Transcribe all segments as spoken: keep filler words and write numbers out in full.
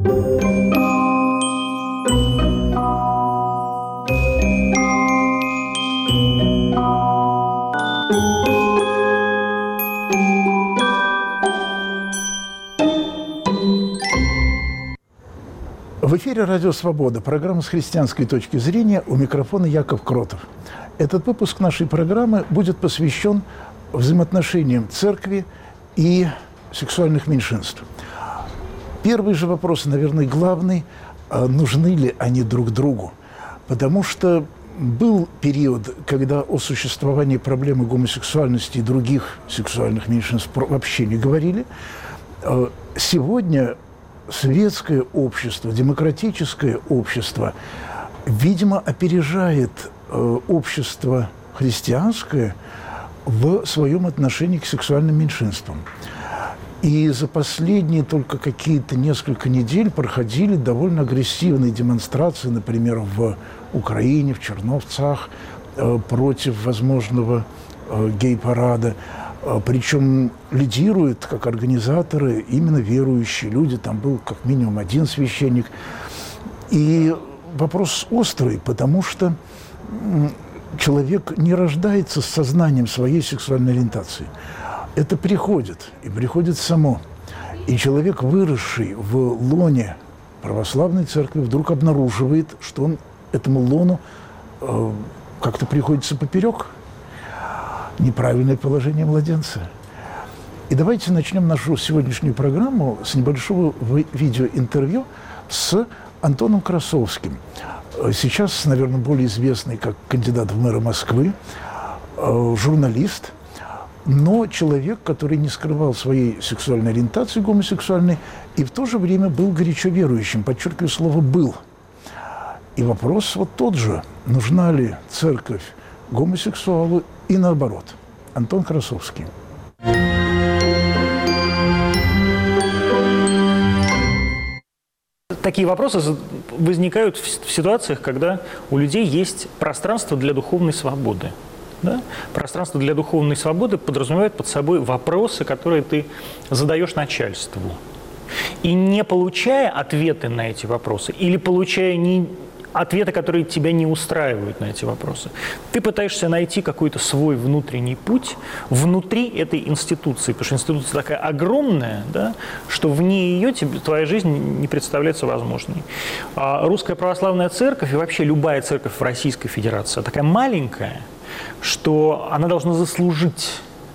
В эфире «Радио Свобода», программа «С христианской точки зрения», у микрофона Яков Кротов. Этот выпуск нашей программы будет посвящен взаимоотношениям церкви и сексуальных меньшинств. Первый же вопрос, наверное, главный – нужны ли они друг другу? Потому что был период, когда о существовании проблемы гомосексуальности и других сексуальных меньшинств вообще не говорили. Сегодня светское общество, демократическое общество, видимо, опережает э, общество христианское в своем отношении к сексуальным меньшинствам. И за последние только какие-то несколько недель проходили довольно агрессивные демонстрации, например, в Украине, в Черновцах, э, против возможного э, гей-парада. Причем лидируют, как организаторы, именно верующие люди. Там был как минимум один священник. И вопрос острый, потому что человек не рождается с сознанием своей сексуальной ориентации. Это приходит, и приходит само. И человек, выросший в лоне православной церкви, вдруг обнаруживает, что он этому лону э, как-то приходится поперек. Неправильное положение младенца. И давайте начнем нашу сегодняшнюю программу с небольшого видеоинтервью с Антоном Красовским. Сейчас, наверное, более известный как кандидат в мэры Москвы, журналист, но человек, который не скрывал своей сексуальной ориентации гомосексуальной и в то же время был горячо верующим. Подчеркиваю слово «был». И вопрос вот тот же. Нужна ли церковь гомосексуалу и наоборот. Антон Красовский. Такие вопросы возникают в ситуациях, когда у людей есть пространство для духовной свободы. Да? Пространство для духовной свободы подразумевает под собой вопросы, которые ты задаешь начальству. И не получая ответы на эти вопросы, или получая не ответы, которые тебя не устраивают на эти вопросы, ты пытаешься найти какой-то свой внутренний путь внутри этой институции, потому что институция такая огромная, да, что вне ее тебе, твоя жизнь не представляется возможной. А Русская Православная Церковь и вообще любая церковь в Российской Федерации такая маленькая, что она должна заслужить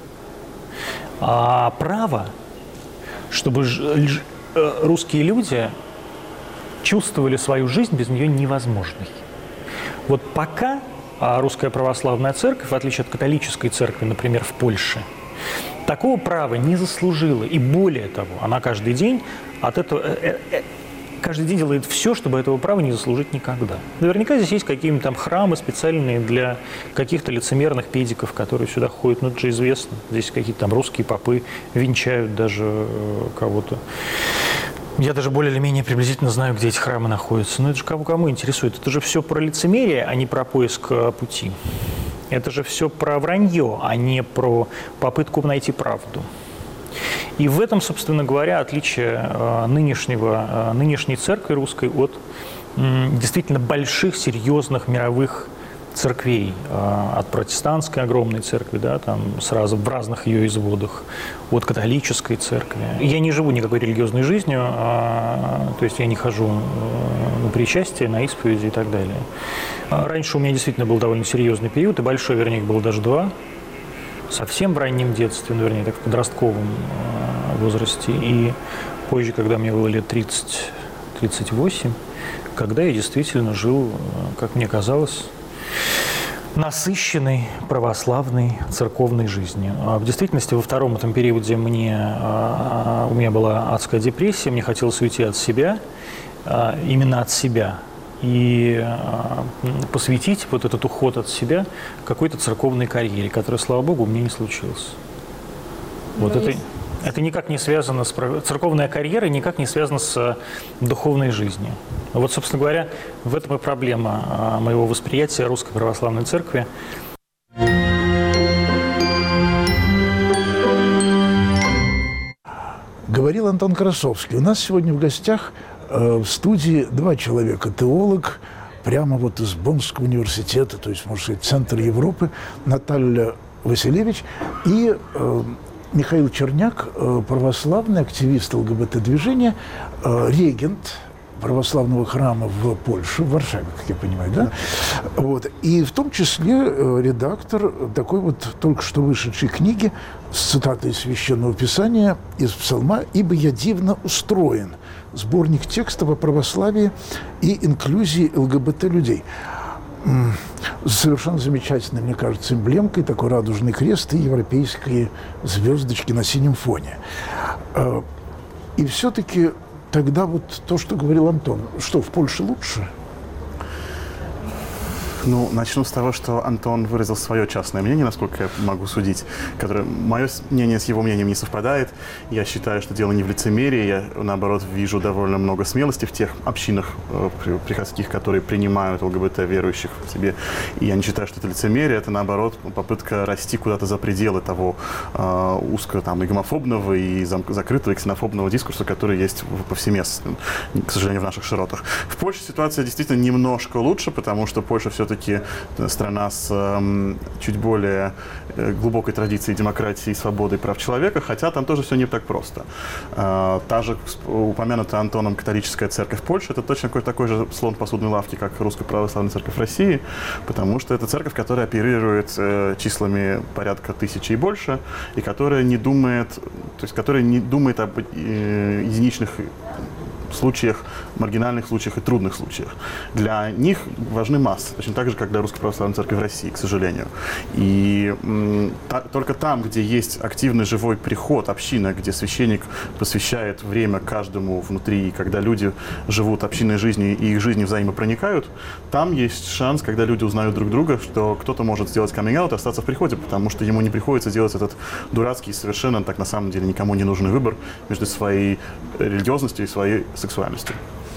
а, право, чтобы ж, русские люди чувствовали свою жизнь без нее невозможной. Вот пока Русская Православная Церковь, в отличие от католической церкви, например, в Польше, такого права не заслужила. И более того, она каждый день от этого, э, э, каждый день делает все, чтобы этого права не заслужить никогда. Наверняка здесь есть какие-нибудь там храмы специальные для каких-то лицемерных педиков, которые сюда ходят, ну это же известно. Здесь какие-то там русские попы венчают даже э, кого-то. Я даже более или менее приблизительно знаю, где эти храмы находятся. Но это же кого кому интересует. Это же все про лицемерие, а не про поиск пути. Это же все про вранье, а не про попытку найти правду. И в этом, собственно говоря, отличие нынешнего, нынешней церкви русской от действительно больших, серьезных мировых церквей, от протестантской огромной церкви, да, там сразу в разных ее изводах, от католической церкви. Я не живу никакой религиозной жизнью, а, то есть я не хожу на причастие, на исповеди и так далее. Раньше у меня действительно был довольно серьезный период, и большой, вернее, было даже два, совсем в раннем детстве, ну, вернее, так в подростковом возрасте, и позже, когда мне было лет тридцать — тридцать восемь, когда я действительно жил, как мне казалось, насыщенной православной церковной жизнью. В действительности, во втором этом периоде мне, у меня была адская депрессия, мне хотелось уйти от себя, именно от себя, и посвятить вот этот уход от себя какой-то церковной карьере, которая, слава Богу, у меня не случилась. Вот это... Это никак не связано с... Церковная карьера никак не связана с духовной жизнью. Вот, собственно говоря, в этом и проблема моего восприятия Русской Православной Церкви. Говорил Антон Красовский. У нас сегодня в гостях В студии два человека. Теолог прямо вот из Боннского университета, то есть, можно сказать, центр Европы, Наталья Василевич, и э, Михаил Черняк, э, православный активист ЛГБТ-движения, э, регент православного храма в Польше, в Варшаве, как я понимаю, да? Вот. И в том числе э, редактор такой вот только что вышедшей книги с цитатой Священного Писания из Псалма «Ибо я дивно устроен». Сборник текстов о православии и инклюзии ЛГБТ-людей. Совершенно замечательной, мне кажется, эмблемкой, такой радужный крест и европейские звездочки на синем фоне. И все-таки тогда вот то, что говорил Антон, что в Польше лучше? Ну, начну с того, что Антон выразил свое частное мнение, насколько я могу судить, которое, мое мнение с его мнением не совпадает. Я считаю, что дело не в лицемерии. Я, наоборот, вижу довольно много смелости в тех общинах э, приходских, которые принимают ЛГБТ-верующих в себе. И я не считаю, что это лицемерие. Это, наоборот, попытка расти куда-то за пределы того э, узкого там, и гомофобного, и зам- закрытого, и ксенофобного дискурса, который есть повсеместно, к сожалению, в наших широтах. В Польше ситуация действительно немножко лучше, потому что Польша все-таки страна с э, чуть более э, глубокой традицией демократии, свободы и прав человека, хотя там тоже все не так просто. Э, та же упомянутая Антоном католическая церковь Польши — это точно такой, такой же слон в посудной лавке, как Русская православная церковь России, потому что это церковь, которая оперирует э, числами порядка тысячи и больше, и которая не думает, то есть которая не думает об э, единичных случаях, маргинальных случаях и трудных случаях. Для них важны массы, точно так же, как для Русской православной церкви в России, к сожалению. И м, та, только там, где есть активный живой приход, община, где священник посвящает время каждому внутри, и когда люди живут общинной жизнью и их жизни взаимопроникают, там есть шанс, когда люди узнают друг друга, что кто-то может сделать каминг-аут и остаться в приходе, потому что ему не приходится делать этот дурацкий, совершенно так на самом деле никому не нужный выбор между своей религиозностью и своей сексуальностью.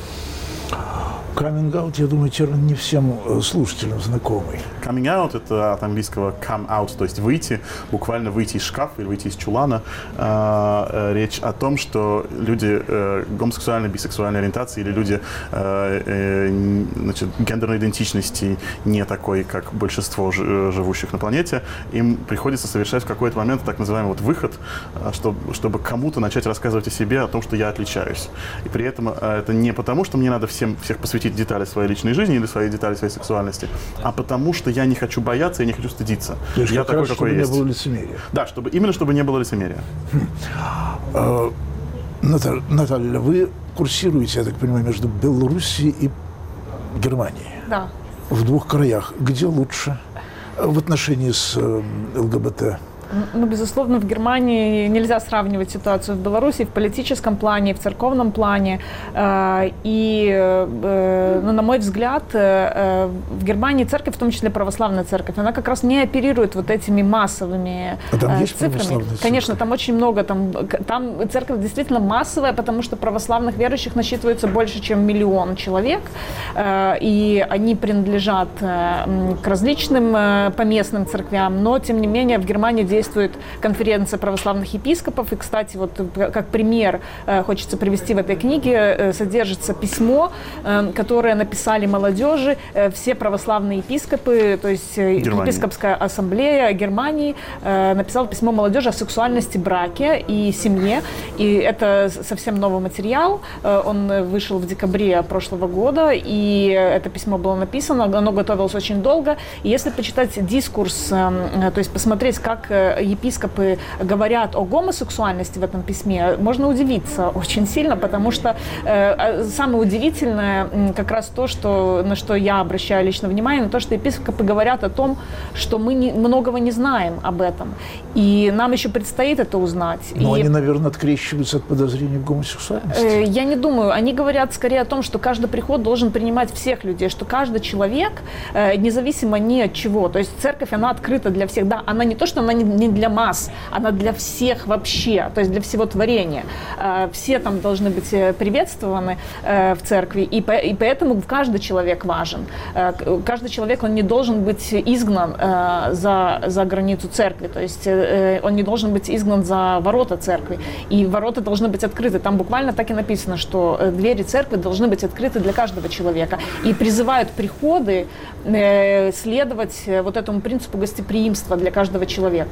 Каминг-аут, я думаю, термин не всем слушателям знакомый. Каминг-аут — это от английского come out, то есть выйти, буквально выйти из шкафа или выйти из чулана. Э, речь о том, что люди э, гомосексуальной, бисексуальной ориентации или люди э, э, значит, гендерной идентичности не такой, как большинство ж, живущих на планете, им приходится совершать в какой-то момент так называемый вот выход, чтобы, чтобы кому-то начать рассказывать о себе, о том, что я отличаюсь. И при этом э, это не потому, что мне надо всем, всех посвятить детали своей личной жизни или свои детали своей сексуальности, а потому что я не хочу бояться, я не хочу стыдиться. То есть я как такой, раз, какой чтобы есть. не было лицемерия. Да, чтобы, именно чтобы не было лицемерия. А, Наталья, Наталья, вы курсируете, я так понимаю, между Белоруссией и Германией. Да. В двух краях. Где лучше в отношении с э, ЛГБТ? Ну, безусловно, в Германии нельзя сравнивать ситуацию в Беларуси в политическом плане, в церковном плане. И, ну, на мой взгляд, в Германии церковь, в том числе православная церковь, она как раз не оперирует вот этими массовыми а там есть цифрами. Церковь? Конечно, там очень много. Там, там церковь действительно массовая, потому что православных верующих насчитывается больше, чем миллион человек. И они принадлежат к различным поместным церквям. Но, тем не менее, в Германии действует конференция православных епископов. И, кстати, вот как пример хочется привести в этой книге, содержится письмо, которое написали молодежи, все православные епископы, то есть Германия. Епископская ассамблея Германии написала письмо молодежи о сексуальности, браке и семье. И это совсем новый материал. Он вышел в декабре прошлого года, и это письмо было написано, оно готовилось очень долго. И если почитать дискурс, то есть посмотреть, как епископы говорят о гомосексуальности в этом письме, можно удивиться очень сильно, потому что э, самое удивительное как раз то, что, на что я обращаю лично внимание, на то, что епископы говорят о том, что мы не, многого не знаем об этом, и нам еще предстоит это узнать. Но и, они, наверное, открещиваются от подозрений в гомосексуальности. Э, я не думаю. Они говорят скорее о том, что каждый приход должен принимать всех людей, что каждый человек, э, независимо ни от чего, то есть церковь, она открыта для всех. Да, она не то, что она не не для масс, она для всех вообще, то есть для всего творения. Все там должны быть приветствованы в церкви, и поэтому каждый человек важен. Каждый человек, он не должен быть изгнан за, за границу церкви, то есть он не должен быть изгнан за ворота церкви, и ворота должны быть открыты. Там буквально так и написано, что двери церкви должны быть открыты для каждого человека, и призывают приходы следовать вот этому принципу гостеприимства для каждого человека.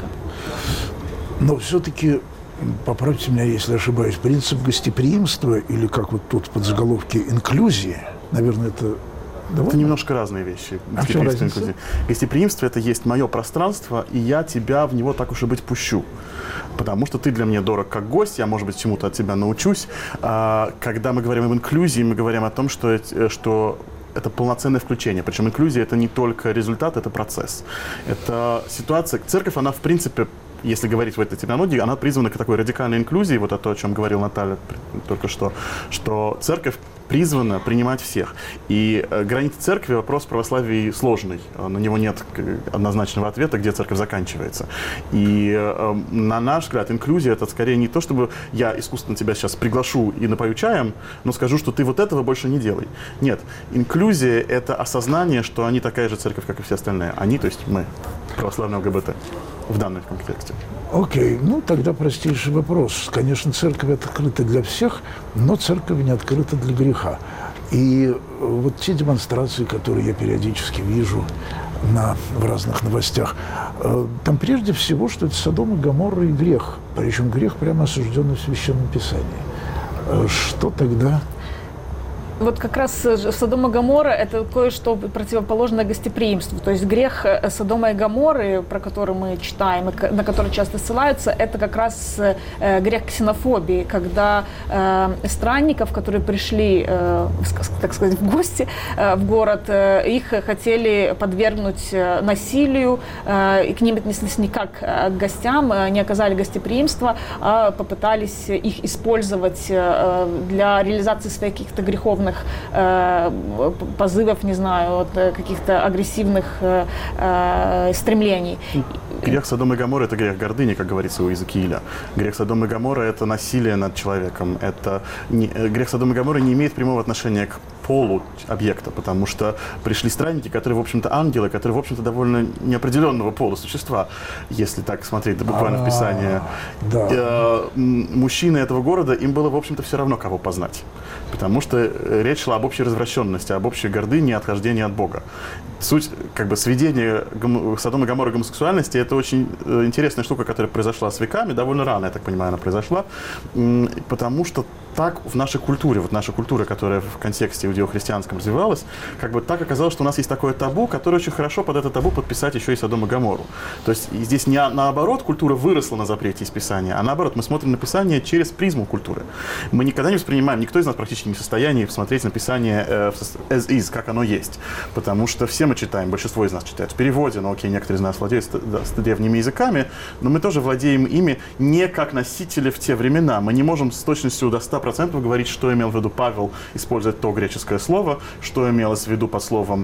Но все-таки, поправьте меня, если ошибаюсь, принцип гостеприимства, или как вот тут под заголовки инклюзии, наверное, это... Довольно? Это немножко разные вещи. А в чем разница? Гостеприимство – это есть мое пространство, и я тебя в него, так уж и быть, пущу. Потому что ты для меня дорог как гость, я, может быть, чему-то от тебя научусь. А, когда мы говорим об инклюзии, мы говорим о том, что, что это полноценное включение. Причем инклюзия – это не только результат, это процесс. Это ситуация… Церковь, она, в принципе, если говорить в этой терминологии, она призвана к такой радикальной инклюзии, вот то, о чем говорил Наталья только что, что церковь призвана принимать всех. И э, границы церкви — вопрос православия сложный. На него нет однозначного ответа, где церковь заканчивается. И э, на наш взгляд, инклюзия — это скорее не то, чтобы я искусственно тебя сейчас приглашу и напою чаем, но скажу, что ты вот этого больше не делай. Нет. Инклюзия — это осознание, что они такая же церковь, как и все остальные. Они, то есть мы, православные ЛГБТ, в данном контексте. Окей, ну тогда простейший вопрос. Конечно, церковь открыта для всех, но церковь не открыта для греха. И вот те демонстрации, которые я периодически вижу на, в разных новостях, там прежде всего, что это Содом и Гоморра и грех. Причем грех прямо осужденный в Священном Писании. Что тогда? Вот как раз Содом и Гоморра – это кое-что противоположное гостеприимству. То есть грех Содома и Гоморры, про который мы читаем, и на который часто ссылаются, это как раз грех ксенофобии, когда э, странников, которые пришли, э, так сказать, в гости э, в город, э, их хотели подвергнуть насилию, э, и к ним отнеслись не как к гостям, не оказали гостеприимства, а попытались их использовать э, для реализации своих каких-то греховных Э, позывов, не знаю, от каких-то агрессивных э, э, стремлений. Грех Содома и Гоморры – это грех гордыни, как говорится у Иезекииля. Грех Содома и Гоморры – это насилие над человеком. Это не, грех Содома и Гоморры не имеет прямого отношения к полу объекта, потому что пришли странники, которые, в общем-то, ангелы, которые, в общем-то, довольно неопределенного пола существа, если так смотреть буквально в Писании. Да. Мужчины этого города, им было, в общем-то, все равно, кого познать. Потому что речь шла об общей развращенности, об общей гордыне и отхождении от Бога. Суть, как бы, сведения Содома и Гоморры гомосексуальности – это очень интересная штука, которая произошла с веками, довольно рано, я так понимаю, она произошла, потому что так в нашей культуре, вот наша культура, которая в контексте иудео-христианском развивалась, как бы так оказалось, что у нас есть такое табу, которое очень хорошо под это табу подписать еще и Содом и Гоморру. То есть здесь не наоборот культура выросла на запрете из Писания, а наоборот мы смотрим на Писание через призму культуры. Мы никогда не воспринимаем, никто из нас практически не в состоянии смотреть на Писание э, as is, как оно есть. Потому что все мы читаем, большинство из нас читают в переводе, но окей, некоторые из нас владеют да, древними языками, но мы тоже владеем ими не как носители в те времена. Мы не можем с точностью до ста процентов говорить, что имел в виду Павел, используя то греческое слово, что имелось в виду под словом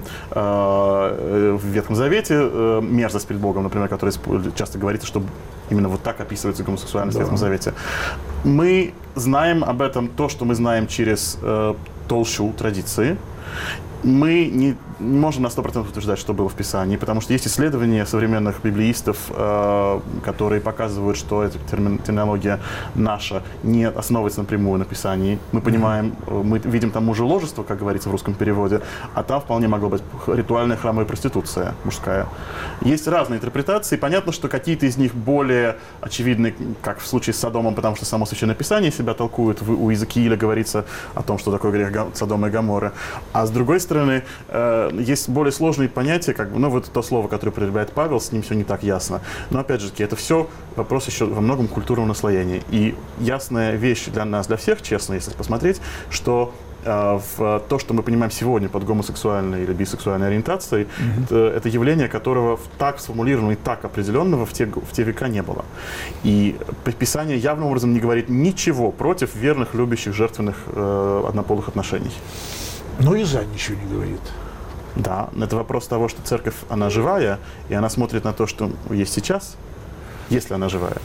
э, в Ветхом Завете, э, мерзость перед Богом, например, который часто говорится, что именно вот так описывается гомосексуальность да. в Ветхом Завете. Мы знаем об этом то, что мы знаем через э, толщу традиции. Мы не, не можем на сто процентов утверждать, что было в Писании, потому что есть исследования современных библеистов, э, которые показывают, что эта термин, терминология наша не основывается напрямую на Писании. Мы понимаем, мы видим там мужеложество, как говорится в русском переводе, а там вполне могла быть ритуальная храмовая проституция мужская. Есть разные интерпретации. Понятно, что какие-то из них более очевидны, как в случае с Содомом, потому что само Священное Писание себя толкует. У Иезекииля говорится о том, что такое грех Содома и Гоморры. А с другой стороны, э, есть более сложные понятия, как, ну, вот то слово, которое употребляет Павел, с ним все не так ясно. Но, опять же, это все вопрос еще во многом культурного наслоения. И ясная вещь для нас, для всех, честно, если посмотреть, что э, в то, что мы понимаем сегодня под гомосексуальной или бисексуальной ориентацией, mm-hmm. это, это явление, которого так сформулированного и так определенного в те, в те века не было. И Писание явным образом не говорит ничего против верных, любящих, жертвенных э, однополых отношений. Но и за ничего не говорит. Да, это вопрос того, что церковь, она живая, и она смотрит на то, что есть сейчас. если она живая.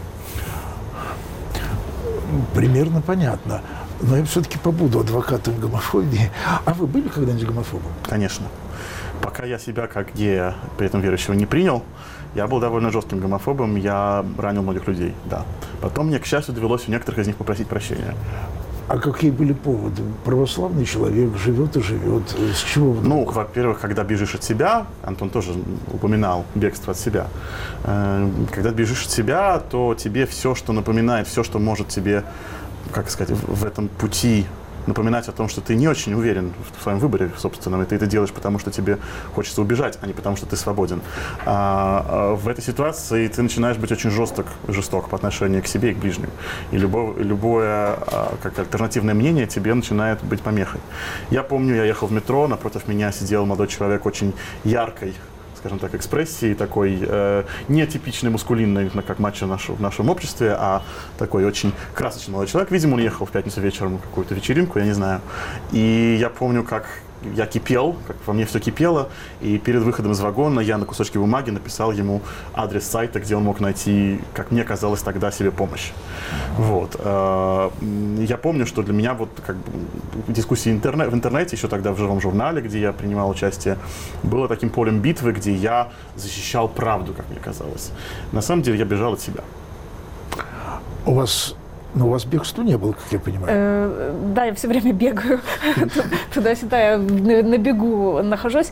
Примерно понятно. Но я все-таки побуду адвокатом гомофобии. А вы были когда-нибудь гомофобом? Конечно. Пока я себя как гея, при этом верующего, не принял, я был довольно жестким гомофобом, я ранил многих людей, да. Потом мне, к счастью, довелось у некоторых из них попросить прощения. А какие были поводы? Православный человек живет и живет. С чего вдруг? Ну, во-первых, когда бежишь от себя, Антон тоже упоминал бегство от себя. Когда бежишь от себя, то тебе все, что напоминает, все, что может тебе, как сказать, в этом пути напоминать о том, что ты не очень уверен в своем выборе собственном, и ты это делаешь, потому что тебе хочется убежать, а не потому что ты свободен. А, а в этой ситуации ты начинаешь быть очень жесток, жесток по отношению к себе и к ближним. И любое, любое а, как альтернативное мнение тебе начинает быть помехой. Я помню, я ехал в метро, напротив меня сидел молодой человек очень яркой, скажем так, экспрессии, такой э, нетипичный мускулинный, как мачо наш, в нашем обществе, а такой очень красочный молодой человек. Видимо, он ехал в пятницу вечером на какую-то вечеринку, я не знаю. И я помню, как я кипел, как во мне все кипело, и перед выходом из вагона я на кусочке бумаги написал ему адрес сайта, где он мог найти, как мне казалось тогда, себе помощь. Вот. Я помню, что для меня вот как бы дискуссии интернет, в интернете, еще тогда в живом журнале, где я принимал участие, было таким полем битвы, где я защищал правду, как мне казалось. На самом деле я бежал от себя. У вас... Но у вас бегства не было, как я понимаю. Э, да, я все время бегаю туда-сюда, я на бегу нахожусь.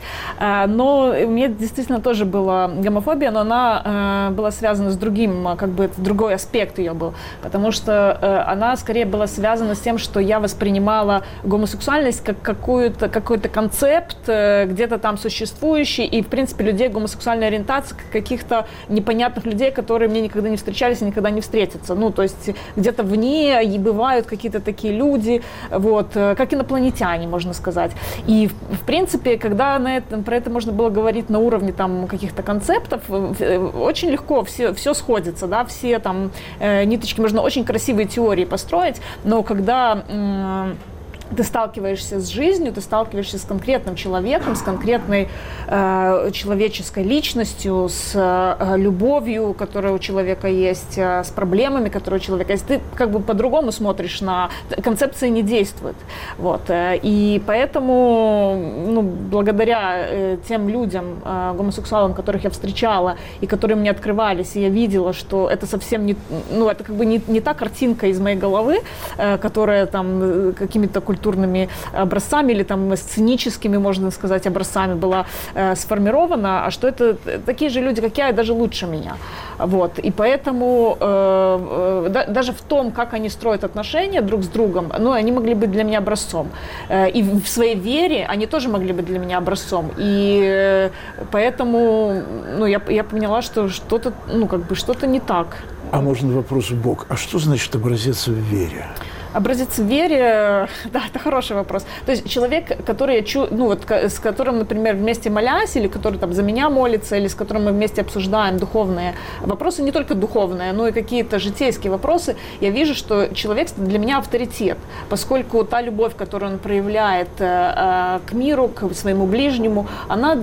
Но у меня действительно тоже была гомофобия, но она была связана с другим, как бы другой аспект ее был. Потому что она скорее была связана с тем, что я воспринимала гомосексуальность как какую-то, какой-то концепт, где-то там существующий, и, в принципе, людей гомосексуальной ориентации, как каких-то непонятных людей, которые мне никогда не встречались и никогда не встретятся. Ну, то есть где-то в вне и бывают какие-то такие люди, вот, как инопланетяне, можно сказать. И, в, в принципе, когда на этом, про это можно было говорить на уровне там, каких-то концептов, очень легко все, все сходится, да, все там э, ниточки, можно очень красивые теории построить, но когда... Э, ты сталкиваешься с жизнью, ты сталкиваешься с конкретным человеком, с конкретной э, человеческой личностью, с э, любовью, которая у человека есть, э, с проблемами, которые у человека есть. Ты как бы по-другому смотришь на... Концепция не действует. Вот. И поэтому, ну, благодаря э, тем людям, э, гомосексуалам, которых я встречала, и которые мне открывались, и я видела, что это совсем не... Ну, это как бы не, не та картинка из моей головы, э, которая там какими-то культурными образцами или там сценическими, можно сказать, образцами была э, сформирована, а что это такие же люди, как я, и даже лучше меня. Вот. И поэтому э, э, да, даже в том, как они строят отношения друг с другом, ну, они могли быть для меня образцом. Э, и в своей вере они тоже могли быть для меня образцом. И э, поэтому ну, я, я поняла, что что-то, ну, как бы что-то не так. А можно вопрос в бок. А что значит образец в вере? Образец в вере, да, это хороший вопрос. То есть человек, который, ну, вот, с которым, например, вместе молясь, или который там за меня молится, или с которым мы вместе обсуждаем духовные вопросы, не только духовные, но и какие-то житейские вопросы, я вижу, что человек для меня авторитет, поскольку та любовь, которую он проявляет э, к миру, к своему ближнему, она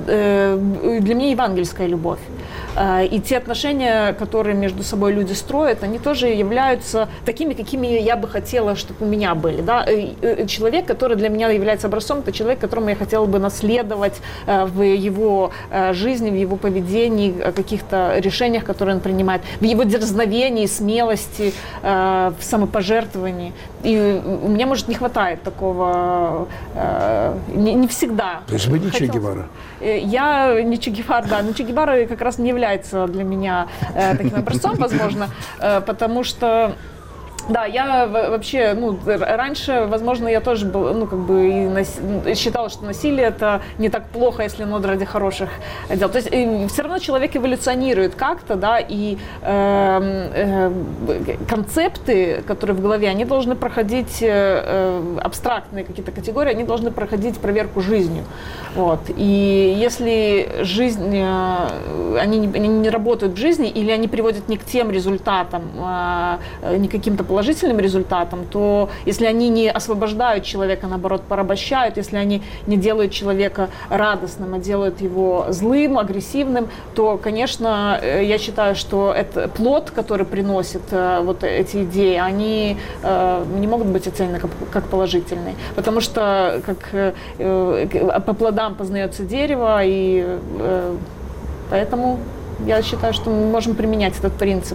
э, для меня евангельская любовь. Э, и те отношения, которые между собой люди строят, они тоже являются такими, какими я бы хотела, чтобы у меня были. Да? Человек, который для меня является образцом, это человек, которому я хотела бы наследовать в его жизни, в его поведении, в каких-то решениях, которые он принимает, в его дерзновении, смелости, в самопожертвовании. И у меня, может, не хватает такого, не, не всегда. То есть вы не Че Гевара? Я не Че Гевара, да, но Че Гевара как раз не является для меня таким образцом, возможно, потому что да, я вообще, ну, раньше, возможно, я тоже был, ну, как бы, и нас... считала, что насилие это не так плохо, если оно ради хороших дел. То есть и все равно человек эволюционирует как-то, да, и э, э, концепты, которые в голове, они должны проходить, э, абстрактные какие-то категории, они должны проходить проверку жизнью. Вот. И если жизнь, э, они, не, они не работают в жизни, или они приводят не к тем результатам, э, не к каким-то положительным положительным результатом, то если они не освобождают человека, наоборот, порабощают, если они не делают человека радостным, а делают его злым, агрессивным, то, конечно, я считаю, что это плод, который приносит вот эти идеи, они не могут быть оценены как, как положительные. Потому что как, по плодам познается дерево, и поэтому я считаю, что мы можем применять этот принцип.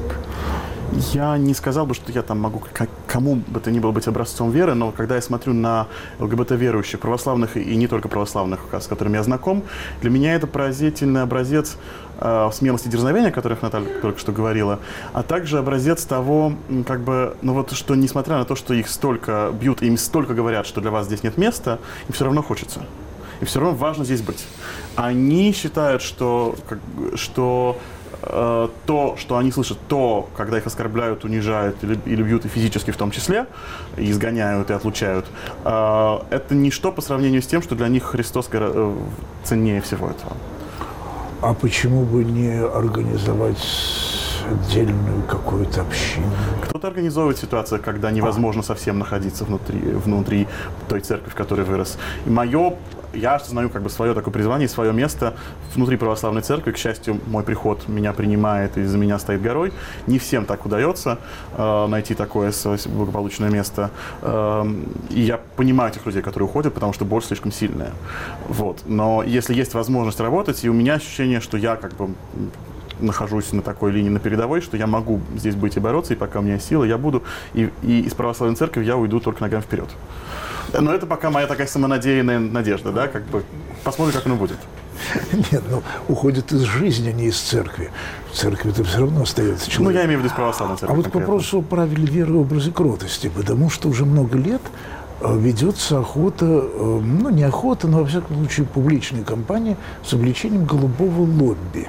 Я не сказал бы, что я там могу кому бы то ни было быть образцом веры, но когда я смотрю на ЛГБТ-верующих, православных и не только православных, с которыми я знаком, для меня это поразительный образец э, смелости и дерзновения, о которых Наталья только что говорила, а также образец того, как бы, ну вот, что несмотря на то, что их столько бьют, им столько говорят, что для вас здесь нет места, им все равно хочется. И все равно важно здесь быть. Они считают, что, как, что э, то, что они слышат, то, когда их оскорбляют, унижают или, или бьют и физически в том числе, и изгоняют, и отлучают, э, это ничто по сравнению с тем, что для них Христос э, ценнее всего этого. А почему бы не организовать отдельную какую-то общину? Кто-то организовывает ситуацию, когда невозможно совсем находиться внутри, внутри той церкви, в которой вырос. И мое, я осознаю как бы свое такое призвание, свое место внутри православной церкви. К счастью, мой приход меня принимает и за меня стоит горой. Не всем так удается э, найти такое благополучное место. Э, и я понимаю тех людей, которые уходят, потому что боль слишком сильная. Вот. Но если есть возможность работать, и у меня ощущение, что я как бы нахожусь на такой линии, на передовой, что я могу здесь быть и бороться, и пока у меня есть силы, я буду. И, и из православной церкви я уйду только ногами вперед. Но это пока моя такая самонадеянная надежда, да, как бы посмотрим, как оно будет. Нет, ну, уходит из жизни, а не из церкви. В церкви-то все равно остается человек. Ну, я имею в виду из православной церкви. А вот к вопросу о правиле веры и образе кротости, потому что уже много лет ведется охота, ну, не охота, но, во всяком случае, публичная кампания с увлечением голубого лобби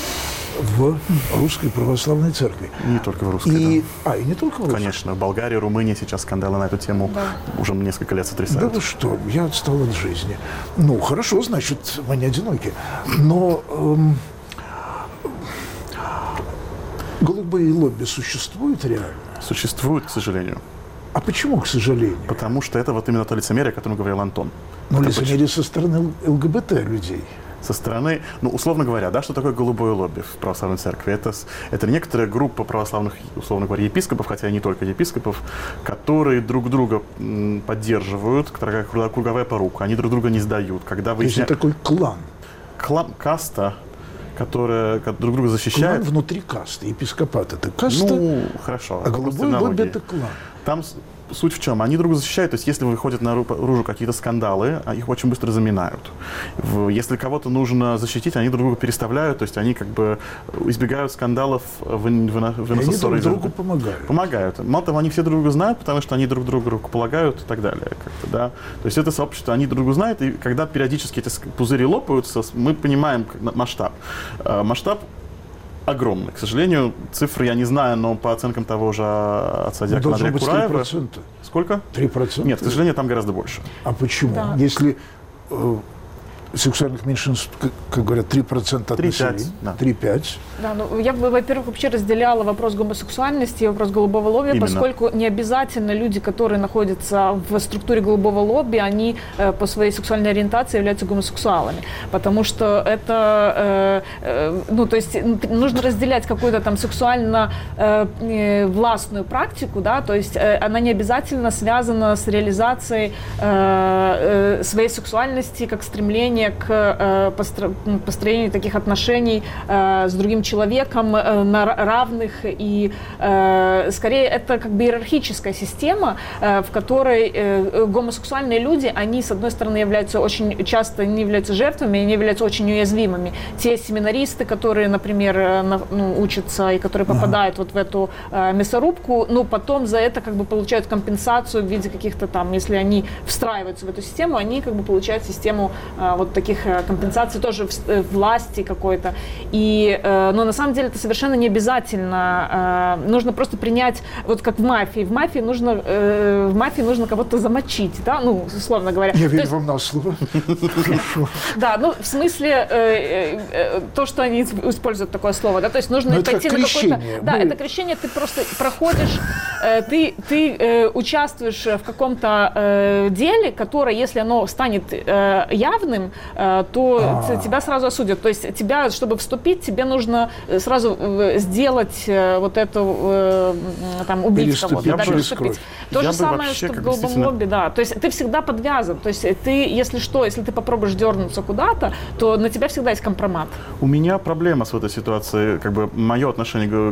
в русской православной церкви. Не только в русской, и, да. А, и не только в русской. Конечно. В Болгарии, Румынии сейчас скандалы на эту тему да. уже несколько лет сотрясают. Да вы что, я отстал от жизни. Ну, хорошо, значит, мы не одиноки. Но эм, голубые лобби существуют реально? Существуют, к сожалению. А почему, к сожалению? Потому что это вот именно то лицемерие, о котором говорил Антон. Но лицемерие со стороны ЛГБТ людей. Со стороны, ну, условно говоря, да, что такое голубое лобби в православной церкви? Это, это некоторая группа православных, условно говоря, епископов, хотя и не только епископов, которые друг друга м, поддерживают, такая круговая порука, они друг друга не сдают. Когда вы... То есть это такой клан? Клан, каста, которая друг друга защищает. Клан внутри касты, епископат это каста, ну, хорошо, а голубое лобби это клан. Там суть в чем? Они друг друга защищают, то есть если выходят наружу какие-то скандалы, их очень быстро заминают. Если кого-то нужно защитить, они друг друга переставляют, то есть они как бы избегают скандалов, выносят ссоры. Они друг другу помогают. Помогают. Мало того, они все друг друга знают, потому что они друг другу рукополагают и так далее. Как-то, да? То есть это сообщество, они друг друга знают, и когда периодически эти пузыри лопаются, мы понимаем масштаб. Масштаб огромный. К сожалению, цифры я не знаю, но по оценкам того же отца диакона Андрея Кураева... три процента. Сколько? три процента? Нет, к сожалению, там гораздо больше. А почему? Да. Если э, сексуальных меньшинств, как, как говорят, три процента от населения, три-пять. Да, ну, я бы, во-первых, вообще разделяла вопрос гомосексуальности и вопрос голубого лобби, Именно. Поскольку не обязательно люди, которые находятся в структуре голубого лобби, они э, по своей сексуальной ориентации являются гомосексуалами. Потому что это, э, э, ну, то есть нужно разделять какую-то там сексуально э, властную практику, да, то есть э, она не обязательно связана с реализацией э, э, своей сексуальности как стремление к э, постро, построению таких отношений э, с другим человеком э, на равных, и э, скорее это как бы иерархическая система, э, в которой э, гомосексуальные люди, они с одной стороны являются очень часто, они являются жертвами, они являются очень уязвимыми. Те семинаристы, которые, например, на, ну, учатся и которые попадают ага. вот в эту э, мясорубку, ну потом за это как бы получают компенсацию в виде каких-то там, если они встраиваются в эту систему, они как бы получают систему э, вот таких э, компенсаций тоже в, э, власти какой-то. И э, но на самом деле это совершенно не обязательно. Нужно просто принять, вот как в мафии. В мафии нужно, в мафии нужно кого-то замочить, да, ну, условно говоря. Я верю вам на слово. Да, ну, в смысле, то, что они используют такое слово, да, то есть нужно пойти на какое-то... Да, это крещение, ты просто проходишь э, ты, ты э, участвуешь в каком-то э, деле, которое, если оно станет э, явным, э, то т- тебя сразу осудят. То есть тебя, чтобы вступить, тебе нужно сразу э, сделать э, вот эту, э, там, убить Переступить кого-то, да, через переступить. кровь. То Я же бы самое, вообще, что в как голубом действительно- лобби, да. То есть ты всегда подвязан. То есть ты, если что, если ты попробуешь дернуться куда-то, то на тебя всегда есть компромат. У меня проблема с этой ситуацией, как бы мое отношение к,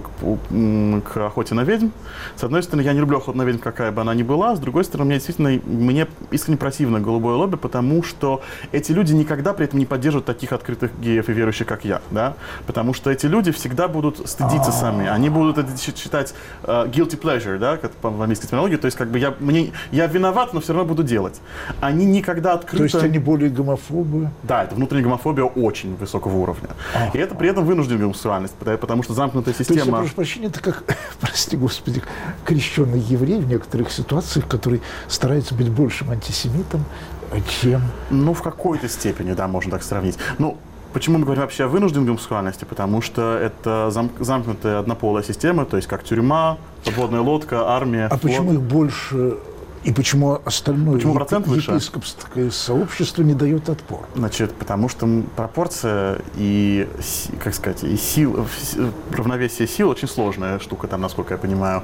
м, к охоте на ведьм. С одной стороны, я не люблю охоту на ведьм, какая бы она ни была. С другой стороны, мне действительно, мне искренне противно голубое лобби, потому что эти люди никогда при этом не поддерживают таких открытых геев и верующих, как я, да? Потому что эти люди всегда будут стыдиться сами. Они будут это считать uh, guilty pleasure, да, как по английской терминологии. То есть, как бы я, мне, я виноват, но все равно буду делать. Они никогда открыто... То есть они более гомофобы? Да, это внутренняя гомофобия очень высокого уровня. Ага. И это при этом вынужденная гомосексуальность, потому- потому что замкнутая То есть, я система... прошу прощения, это как, прости господи, крещеный еврей в некоторых ситуациях, который старается быть большим антисемитом, чем... Ну, в какой-то степени, да, можно так сравнить. Ну, почему мы говорим вообще о вынужденной гомосексуальности? Потому что это зам- замкнутая однополая система, то есть как тюрьма, подводная лодка, армия, А флот. почему их больше... И почему остальное Почему процент выше? епископское сообщество не дает отпор? Значит, потому что м, пропорция и, си- как сказать, и сил, вс- равновесие сил очень сложная штука, там, насколько я понимаю.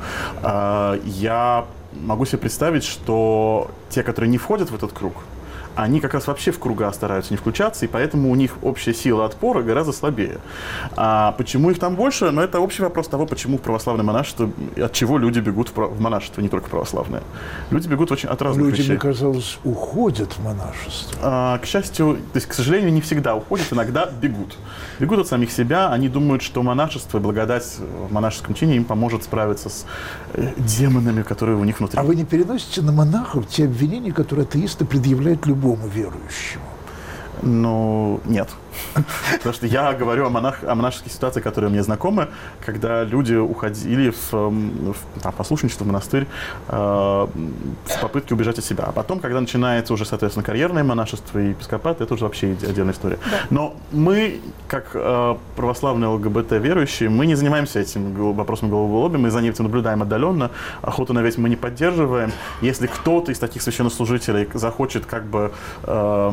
А, Я могу себе представить, что те, которые не входят в этот круг, они как раз вообще в круга стараются не включаться, и поэтому у них общая сила отпора гораздо слабее. А почему их там больше? Ну, это общий вопрос того, почему в православное монашество, от чего люди бегут в, прав- в монашество, не только православное. Люди бегут очень от разных Люди, вещей. мне казалось, уходят в монашество. А, к счастью, то есть, к сожалению, не всегда уходят, иногда бегут. Бегут от самих себя, они думают, что монашество, благодать в монашеском чине им поможет справиться с э, демонами, которые у них внутри. А вы не переносите на монахов те обвинения, которые атеисты предъявляют любому верующему? Ну, нет. Потому что я говорю о, монах, о монашеской ситуации, которые мне знакомы, когда люди уходили в, в там, послушничество, в монастырь э, в попытке убежать от себя. А потом, когда начинается уже, соответственно, карьерное монашество и епископат, это уже вообще отдельная история. Да. Но мы, как э, православные ЛГБТ-верующие, мы не занимаемся этим вопросом голубого лобби, мы за ним наблюдаем отдаленно. Охоту на ведьм мы не поддерживаем. Если кто-то из таких священнослужителей захочет как бы... Э,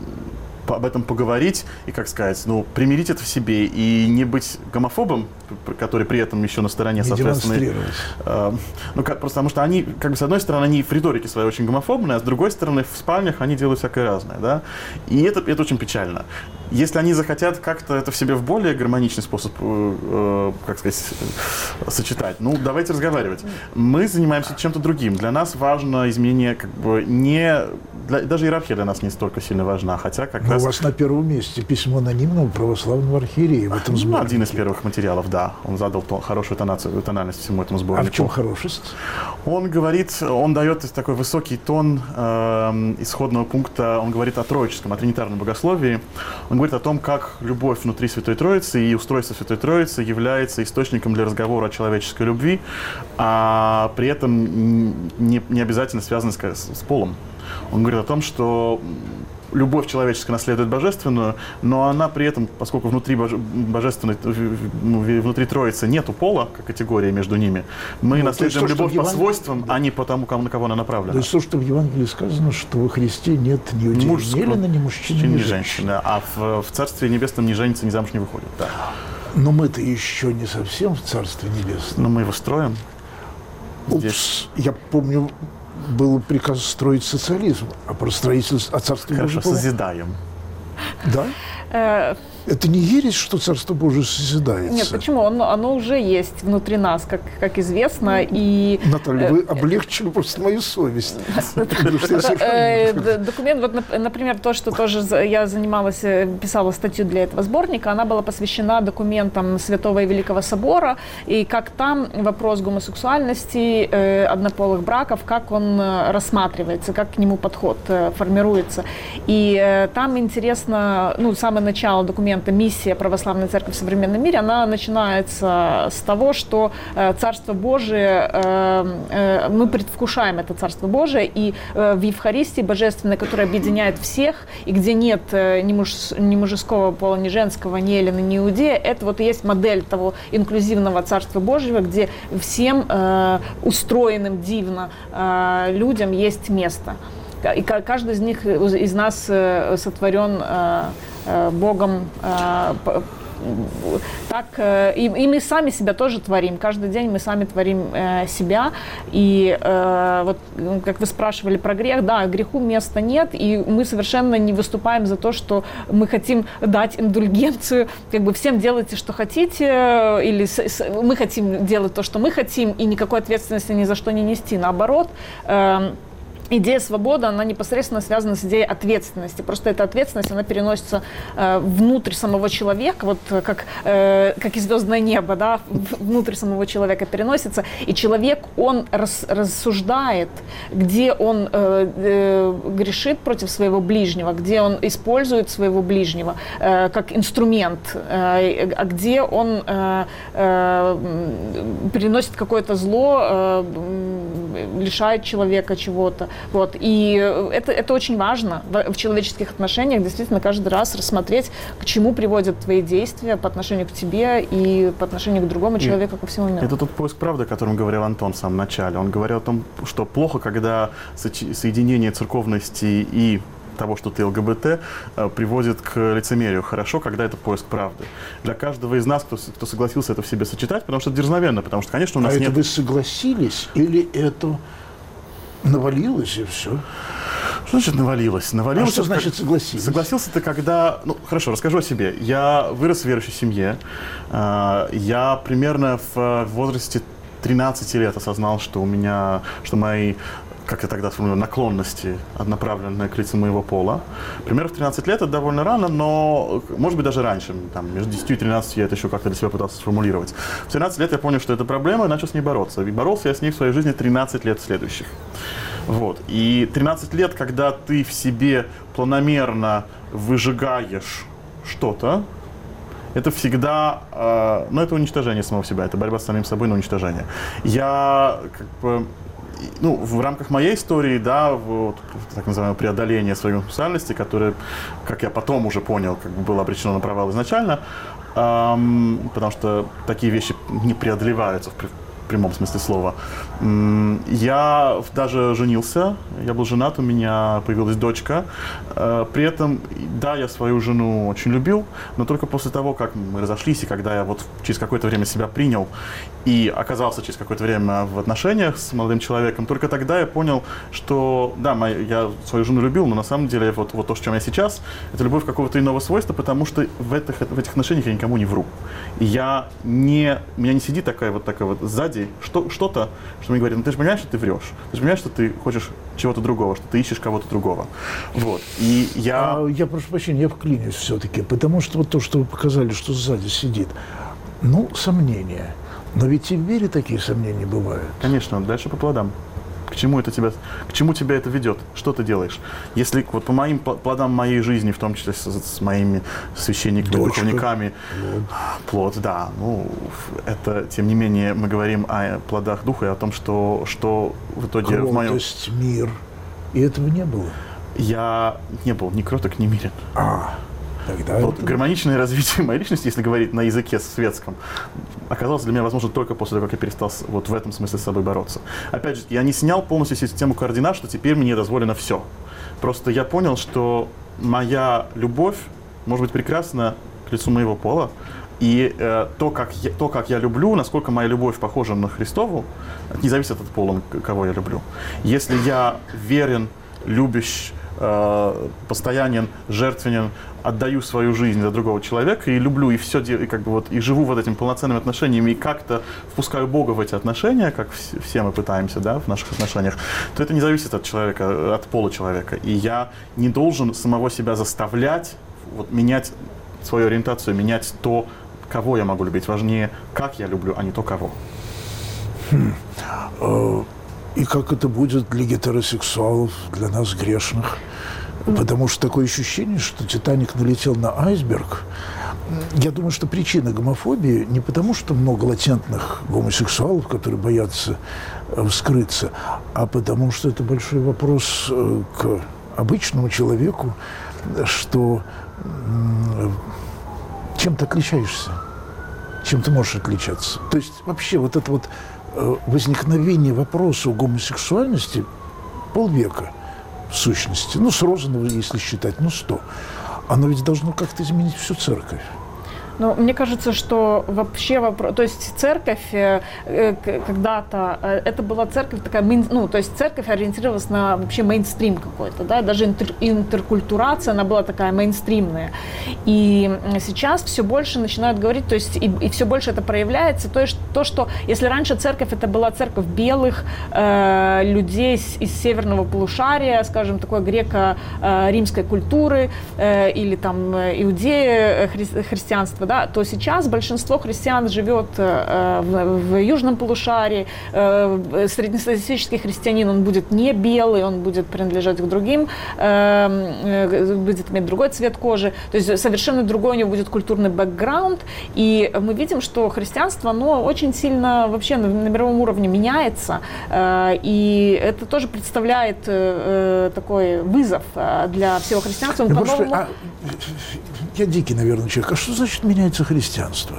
об этом поговорить и, как сказать, ну, примирить это в себе и не быть гомофобом, который при этом еще на стороне, не соответственно... демонстрировать. Э, ну, как, просто потому что они, как бы, с одной стороны, они в риторике своей очень гомофобные, а с другой стороны, в спальнях они делают всякое разное, да, и это, это очень печально. Если они захотят как-то это в себе в более гармоничный способ, э, как сказать, сочетать, ну, давайте разговаривать. Мы занимаемся чем-то другим. Для нас важно изменение, как бы, не... Для, даже иерархия для нас не столько сильно важна, хотя как Но раз... у вас на первом месте письмо анонимного православного архиерея в этом Ну, сборнике. один из первых материалов, да. Он задал тон, хорошую тонацию, тональность всему этому А сборнику. в чем хорошесть? Он говорит, он дает такой высокий тон э, исходного пункта, он говорит о троическом, о тринитарном богословии. Он говорит о том, как любовь внутри Святой Троицы и устройство Святой Троицы является источником для разговора о человеческой любви, а при этом не, не обязательно связано с, с полом. Он говорит о том, что любовь человеческая наследует божественную, но она при этом, поскольку внутри боже, божественной, внутри Троицы нету пола, как категория между ними, мы Ну, наследуем то есть то, любовь что по в Евангелии- свойствам, а не по тому, кому- на кого она направлена. То есть то, что в Евангелии сказано, что во Христе нет ни удела, Мужского, ни Елена, ни мужчины, ни ни женщины, женщины. а в, в Царстве Небесном ни женится, ни замуж не выходит. Да. Но мы-то еще не совсем в Царстве Небесном. Но мы его строим. Упс, Здесь. я помню, был приказ строить социализм, а про строительство, а Царство Хорошо, Божие... созидаем. Да? Э, Это не ересь, что Царство Божие созидается? Нет, почему? Оно, оно уже есть внутри нас, как, как известно. И, Наталья, вы облегчили просто мою совесть. Потому что я совершенно э, не- д- документ, вот, нап- например, то, что тоже за- я занималась, э, писала статью для этого сборника, она была посвящена документам Святого и Великого Собора, и как там вопрос гомосексуальности, э, однополых браков, как он э, рассматривается, как к нему подход э, формируется. И э, там интересно, ну, самое, начала документа «Миссия православной церкви в современном мире», она начинается с того, что Царство Божие, мы предвкушаем это Царство Божие, и в Евхаристии Божественной, которая объединяет всех, и где нет ни, муж, ни мужского пола, ни женского, ни эллина, ни иудея, это вот и есть модель того инклюзивного Царства Божьего, где всем устроенным дивно людям есть место. И каждый из них, из нас сотворен Богом так, и, и мы сами себя тоже творим. Каждый день мы сами творим э, себя. И э, вот, как вы спрашивали про грех, да, греху места нет, и мы совершенно не выступаем за то, что мы хотим дать индульгенцию, как бы всем делайте, что хотите, или с, с, мы хотим делать то, что мы хотим, и никакой ответственности ни за что не нести. Наоборот, э, идея свободы, она непосредственно связана с идеей ответственности. Просто эта ответственность, она переносится э, внутрь самого человека, вот как, э, как и звездное небо, да, внутрь самого человека переносится. И человек, он рас, рассуждает, где он э, э, грешит против своего ближнего, где он использует своего ближнего э, как инструмент, э, а где он э, э, переносит какое-то зло, э, лишает человека чего-то. Вот. И это, это очень важно в, в человеческих отношениях, действительно, каждый раз рассмотреть, к чему приводят твои действия по отношению к тебе и по отношению к другому человеку, ко всему миру. Это тот поиск правды, о котором говорил Антон в самом начале. Он говорил о том, что плохо, когда соединение церковности и того, что ты ЛГБТ, приводит к лицемерию. Хорошо, когда это поиск правды. Для каждого из нас, кто, кто согласился это в себе сочетать, потому что это дерзновенно, потому что, конечно, у нас а нет... это вы согласились или это навалилось и все? Что значит навалилось? Навалилось. А что это значит как... согласились? Согласился ты, когда... Ну, хорошо, расскажу о себе. Я вырос в верующей семье. Я примерно в возрасте тринадцати лет осознал, что у меня... Что мои... как я тогда сформулирую, наклонности, однонаправленные к лицу моего пола. Примерно в тринадцать лет это довольно рано, но, может быть, даже раньше, там, между десятью и тринадцатью я это еще как-то для себя пытался сформулировать. В тринадцать лет я понял, что это проблема, и начал с ней бороться. И боролся я с ней в своей жизни тринадцать лет следующих. Вот. И тринадцать лет, когда ты в себе планомерно выжигаешь что-то, это всегда, э, ну, это уничтожение самого себя, это борьба с самим собой на уничтожение. Я, как бы, ну, в рамках моей истории, да, вот, так называемое преодоление своей сексуальности, которое, как я потом уже понял, как бы было обречено на провал изначально, эм, потому что такие вещи не преодолеваются в прямом смысле слова. Я даже женился, я был женат, у меня появилась дочка. При этом, да, я свою жену очень любил, но только после того, как мы разошлись, и когда я вот через какое-то время себя принял и оказался через какое-то время в отношениях с молодым человеком, только тогда я понял, что, да, моя, я свою жену любил, но на самом деле вот, вот то, в чем я сейчас, это любовь какого-то иного свойства, потому что в этих, в этих отношениях я никому не вру. И я не, у меня не сидит такая вот такая вот сзади что, что-то, что мне говорит, ну ты же понимаешь, что ты врешь, ты же понимаешь, что ты хочешь чего-то другого, что ты ищешь кого-то другого. Вот. И я... А, я прошу прощения, я вклинюсь все-таки, потому что вот то, что вы показали, что сзади сидит, ну, сомнения. Но ведь и в вере такие сомнения бывают. Конечно, дальше по плодам. К чему это тебя, к чему тебя это ведет? Что ты делаешь? Если вот по моим плодам моей жизни, в том числе с, с моими священниками, Дочка. духовниками, плод. плод, да, ну, это, тем не менее, мы говорим о плодах духа и о том, что, что в итоге в моем... Кротость, мир. И этого не было? Я не был ни кроток, ни мирен. А, тогда вот это... гармоничное развитие моей личности, если говорить на языке светском, оказалось для меня возможно только после того, как я перестал вот в этом смысле с собой бороться. Опять же, я не снял полностью систему координат, что теперь мне дозволено все. Просто я понял, что моя любовь может быть прекрасна к лицу моего пола, и э, то, как я, то, как я люблю, насколько моя любовь похожа на Христову, не зависит от пола, кого я люблю. Если я верен, любящ, э, постоянен, жертвенен, отдаю свою жизнь за другого человека и люблю, и все, и как бы вот, и живу вот этими полноценными отношениями, и как-то впускаю Бога в эти отношения, как все, все мы пытаемся, да, в наших отношениях, то это не зависит от человека, от пола человека. И я не должен самого себя заставлять, вот, менять свою ориентацию, менять то, кого я могу любить. Важнее, как я люблю, а не то, кого. Хм. И как это будет для гетеросексуалов, для нас грешных? Потому что такое ощущение, что «Титаник» налетел на айсберг. Я думаю, что причина гомофобии не потому, что много латентных гомосексуалов, которые боятся вскрыться, а потому что это большой вопрос к обычному человеку, что чем ты отличаешься, чем ты можешь отличаться. То есть вообще вот это вот возникновение вопроса о гомосексуальности полвека в сущности, ну, с Розанова, если считать, ну, сто, оно ведь должно как-то изменить всю церковь. Ну, мне кажется, что вообще вопрос, то есть церковь э, э, когда-то, э, это была церковь такая, мейн, ну, то есть церковь ориентировалась на вообще мейнстрим какой-то, да, даже интер, интеркультурация, она была такая мейнстримная. И сейчас все больше начинают говорить, то есть и, и все больше это проявляется, то, есть, то, что если раньше церковь это была церковь белых э, людей из, из северного полушария, скажем, такой греко-римской культуры э, или там иудеи, хри, христианства, да, то сейчас большинство христиан живет э, в, в южном полушарии. Э, среднестатистический христианин, он будет не белый, он будет принадлежать к другим, э, будет иметь другой цвет кожи. То есть совершенно другой у него будет культурный бэкграунд. И мы видим, что христианство, оно очень сильно вообще на, на мировом уровне меняется. Э, и это тоже представляет э, такой вызов для всего христианства. По-новому... а, я дикий, наверное, человек. А что значит меняется христианство?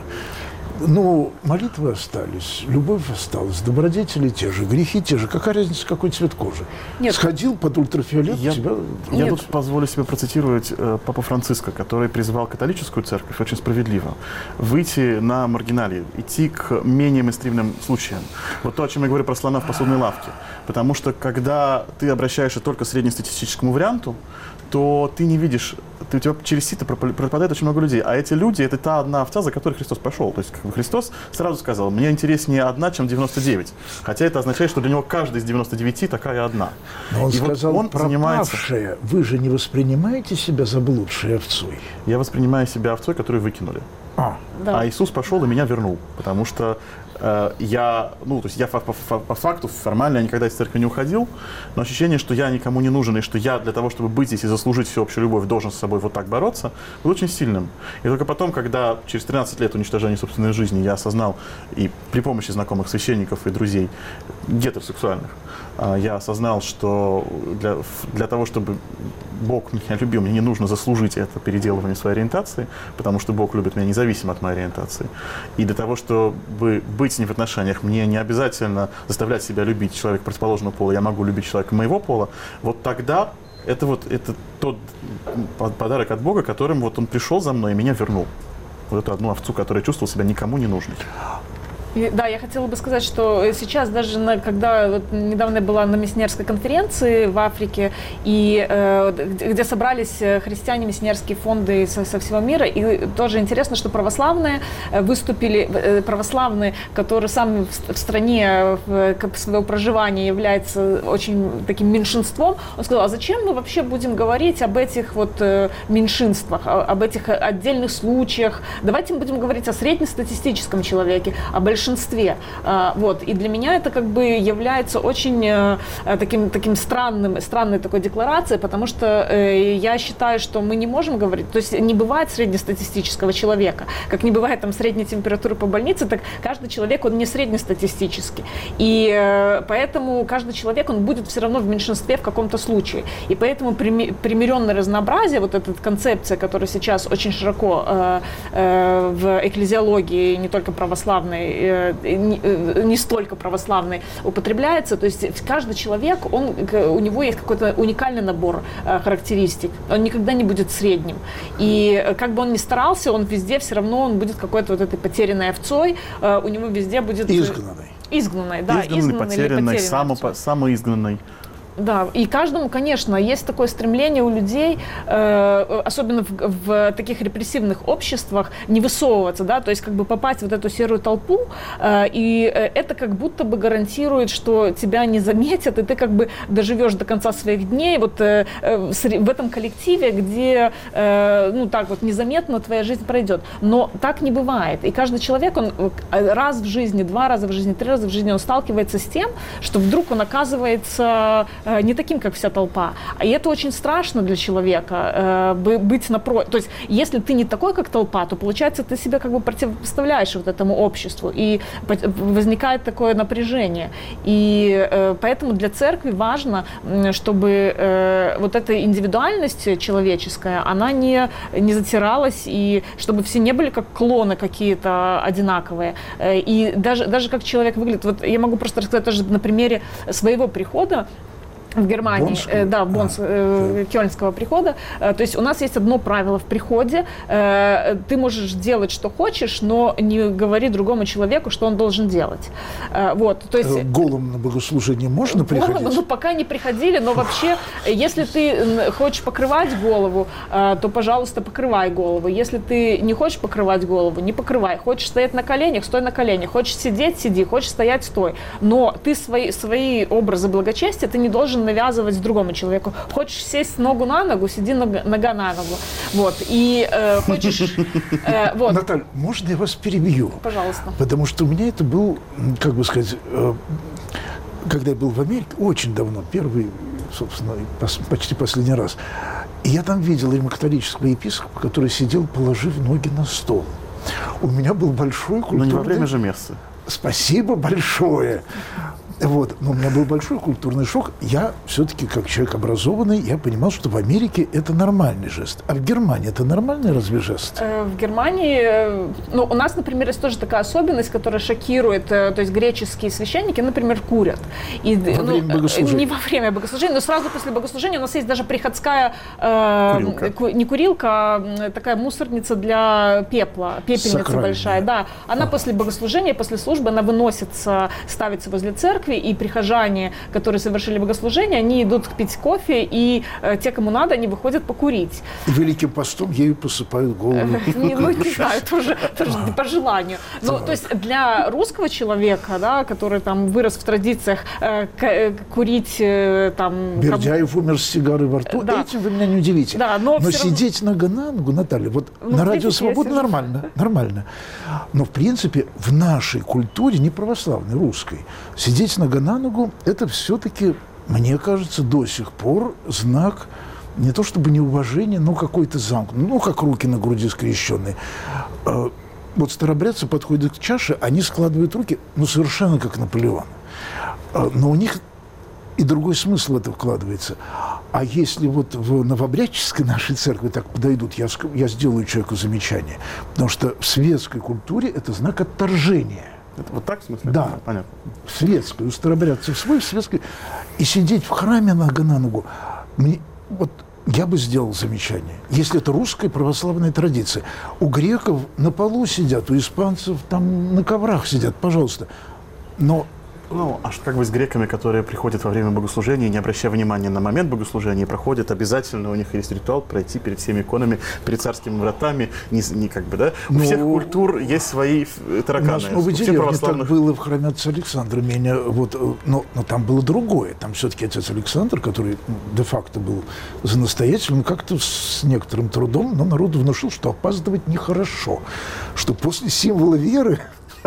Ну, молитвы остались, любовь осталась, добродетели те же, грехи те же. Какая разница, какой цвет кожи? Нет. Сходил под ультрафиолет, я, тебя... Я Нет. тут позволю себе процитировать э, Папу Франциска, который призвал католическую церковь очень справедливо выйти на маргиналии, идти к менее мейнстримным случаям. Вот то, о чем я говорю про слона в посудной лавке. Потому что, когда ты обращаешься только к среднестатистическому варианту, то ты не видишь, ты, у тебя через сито пропадает очень много людей. А эти люди – это та одна овца, за которой Христос пошел. То есть как бы Христос сразу сказал, мне интереснее одна, чем девяносто девять. Хотя это означает, что для него каждая из девяноста девяти такая одна. Но он И сказал, вот он пропавшая, занимается... вы же не воспринимаете себя заблудшей овцой? Я воспринимаю себя овцой, которую выкинули. А, да. А Иисус пошел и меня вернул, потому что э, я, ну, то есть я по, по, по факту, формально я никогда из церкви не уходил, но ощущение, что я никому не нужен, и что я для того, чтобы быть здесь и заслужить всеобщую любовь, должен с собой вот так бороться, был очень сильным. И только потом, когда через тринадцать лет уничтожения собственной жизни я осознал, и при помощи знакомых священников и друзей гетеросексуальных, э, я осознал, что для, для того, чтобы Бог меня любил, мне не нужно заслужить это переделывание своей ориентации, потому что Бог любит меня независимо от моей ориентации. И для того, чтобы быть с ним в отношениях, мне не обязательно заставлять себя любить человека противоположного пола, я могу любить человека моего пола. Вот тогда это вот это тот подарок от Бога, которым вот он пришел за мной и меня вернул. Вот эту одну овцу, которая чувствовала себя никому не нужной. Да, я хотела бы сказать, что сейчас даже, на, когда вот недавно я была на миссионерской конференции в Африке, и, э, где собрались христиане, миссионерские фонды со, со всего мира, и тоже интересно, что православные выступили, э, православные, которые сами в, в стране в, в своего проживания являются очень таким меньшинством, он сказал, а зачем мы вообще будем говорить об этих вот э, меньшинствах, об этих отдельных случаях, давайте мы будем говорить о среднестатистическом человеке, о большинстве. Вот. И для меня это как бы является очень таким, таким странным, странной такой декларацией, потому что я считаю, что мы не можем говорить, то есть не бывает среднестатистического человека, как не бывает там средней температуры по больнице, так каждый человек, он не среднестатистический. И поэтому каждый человек, он будет все равно в меньшинстве в каком-то случае. И поэтому примиренное разнообразие, вот эта концепция, которая сейчас очень широко в экклезиологии, не только православной, Не, не столько православный употребляется, то есть каждый человек, он, у него есть какой-то уникальный набор э, характеристик, он никогда не будет средним, и как бы он ни старался, он везде все равно он будет какой-то вот этой потерянной овцой, э, у него везде будет... Изгнанной. Изгнанной, да, изгнанной, изгнанной, потерянной, само, самоизгнанной. Да, и каждому, конечно, есть такое стремление у людей, э, особенно в, в таких репрессивных обществах, не высовываться, да, то есть как бы попасть в вот эту серую толпу, э, и это как будто бы гарантирует, что тебя не заметят, и ты как бы доживешь до конца своих дней вот э, в этом коллективе, где, э, ну так вот, незаметно твоя жизнь пройдет. Но так не бывает, и каждый человек, он раз в жизни, два раза в жизни, три раза в жизни, он сталкивается с тем, что вдруг он оказывается не таким, как вся толпа. И это очень страшно для человека, быть напротив. То есть, если ты не такой, как толпа, то, получается, ты себя как бы противопоставляешь вот этому обществу, и возникает такое напряжение. И поэтому для церкви важно, чтобы вот эта индивидуальность человеческая, она не, не затиралась, и чтобы все не были как клоны какие-то одинаковые. И даже, даже как человек выглядит. Вот я могу просто рассказать тоже на примере своего прихода в Германии, Бонского? э, да, Бонс, э, кёльнского прихода. Э, то есть у нас есть одно правило в приходе. Э, ты можешь делать, что хочешь, но не говори другому человеку, что он должен делать. Э, вот, то есть... Голым на богослужение можно приходить? Голым, ну, пока не приходили, но вообще, если ты хочешь покрывать голову, э, то, пожалуйста, покрывай голову. Если ты не хочешь покрывать голову, не покрывай. Хочешь стоять на коленях, стой на коленях. Хочешь сидеть, сиди. Хочешь стоять, стой. Но ты свои, свои образы благочестия ты не должен навязывать другому человеку. Хочешь сесть ногу на ногу, сиди нога, нога на ногу. Вот. И э, хочешь... Э, вот. Наталья, можно я вас перебью? Пожалуйста. Потому что у меня это был, как бы сказать, э, когда я был в Америке, очень давно, первый, собственно, пос, почти последний раз, и я там видел римокатолического епископа, который сидел, положив ноги на стол. У меня был большой культурный... Но не во время же мессы. Спасибо большое. Вот. Но у меня был большой культурный шок. Я все-таки, как человек образованный, я понимал, что в Америке это нормальный жест. А в Германии это нормальный разве жест? В Германии, ну, у нас, например, есть тоже такая особенность, которая шокирует, то есть греческие священники, например, курят. И, во ну, время богослужения? Не во время богослужения, но сразу после богослужения у нас есть даже приходская, э, курилка. Ку, не курилка, а такая мусорница для пепла, пепельница Сакральная. большая, да. Она а. после богослужения, после службы, она выносится, ставится возле церкви, и прихожане, которые совершили богослужение, они идут пить кофе, и э, те, кому надо, они выходят покурить. И Великим постом ею посыпают голову. Не, ну, не знаю, тоже, тоже по желанию. Ну, то есть для русского человека, да, который там вырос в традициях э, к, курить э, там... Бердяев умер с сигарой во рту. Да. Этим вы меня не удивите. Да, но но все сидеть равно... нога на ногу, Наталья, вот ну, на Радио Свобода сижу. нормально, нормально. Но, в принципе, в нашей культуре, не православной, русской, сидеть нога на ногу, это все-таки, мне кажется, до сих пор знак не то чтобы неуважения, но какой-то замкнутый, ну, как руки на груди скрещенные. Вот старобрядцы подходят к чаше, они складывают руки, ну, совершенно как Наполеон. Но у них и другой смысл в это вкладывается. А если вот в новобрядческой нашей церкви так подойдут, я, я сделаю человеку замечание. Потому что в светской культуре это знак отторжения. Это вот так, в смысле? Да. Понятно. В светской, у старобрядцев свой, в светской. И сидеть в храме нога на ногу, мне, вот я бы сделал замечание. Если это русская православная традиция. У греков на полу сидят, у испанцев там на коврах сидят, пожалуйста. Но... Ну, а что как бы с греками, которые приходят во время богослужения, не обращая внимания на момент богослужения, проходят обязательно, у них есть ритуал пройти перед всеми иконами, перед царскими вратами, не, не как бы, да? У ну, всех культур есть свои тараканы. У нас в Новой деревне православных... так было в храме отца Александра. Меня, вот, но, но там было другое. Там все-таки отец Александр, который ну, де-факто был за настоятелем, как-то с некоторым трудом, но народу внушил, что опаздывать нехорошо. Что после символа веры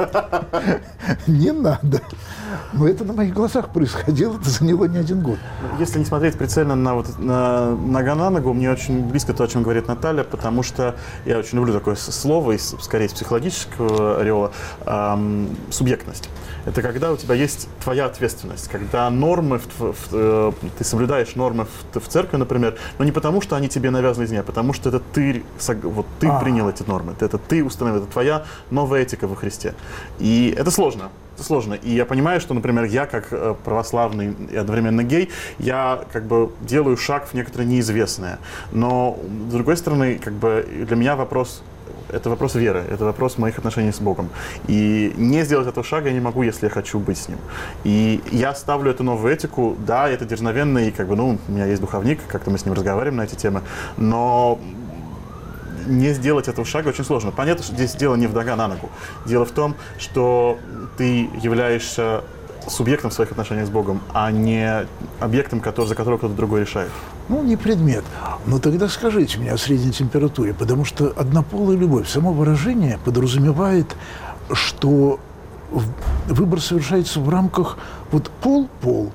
не надо. Но это на моих глазах происходило, это заняло не один год. Если не смотреть прицельно на, вот, на нога на ногу, мне очень близко то, о чем говорит Наталья, потому что я очень люблю такое слово, скорее из психологического ореола, эм, субъектность. Это когда у тебя есть твоя ответственность, когда нормы, в, в, ты соблюдаешь нормы в, в церкви, например, но не потому, что они тебе навязаны извне, а потому что это ты, вот, ты а. принял эти нормы, это ты установил, это твоя новая этика во Христе. И это сложно. Это сложно. И я понимаю, что, например, я как православный и одновременно гей, я как бы делаю шаг в некоторое неизвестное. Но, с другой стороны, как бы для меня вопрос, это вопрос веры, это вопрос моих отношений с Богом. И не сделать этого шага я не могу, если я хочу быть с Ним. И я ставлю эту новую этику, да, это дерзновенно, и как бы, ну, у меня есть духовник, как-то мы с ним разговариваем на эти темы, но не сделать этого шага очень сложно. Понятно, что здесь дело не в нога на ногу. Дело в том, что ты являешься субъектом в своих отношениях с Богом, а не объектом, который, за которого кто-то другой решает. Ну, не предмет. Но тогда скажите мне о средней температуре, потому что однополая любовь, само выражение подразумевает, что выбор совершается в рамках вот пол-пол,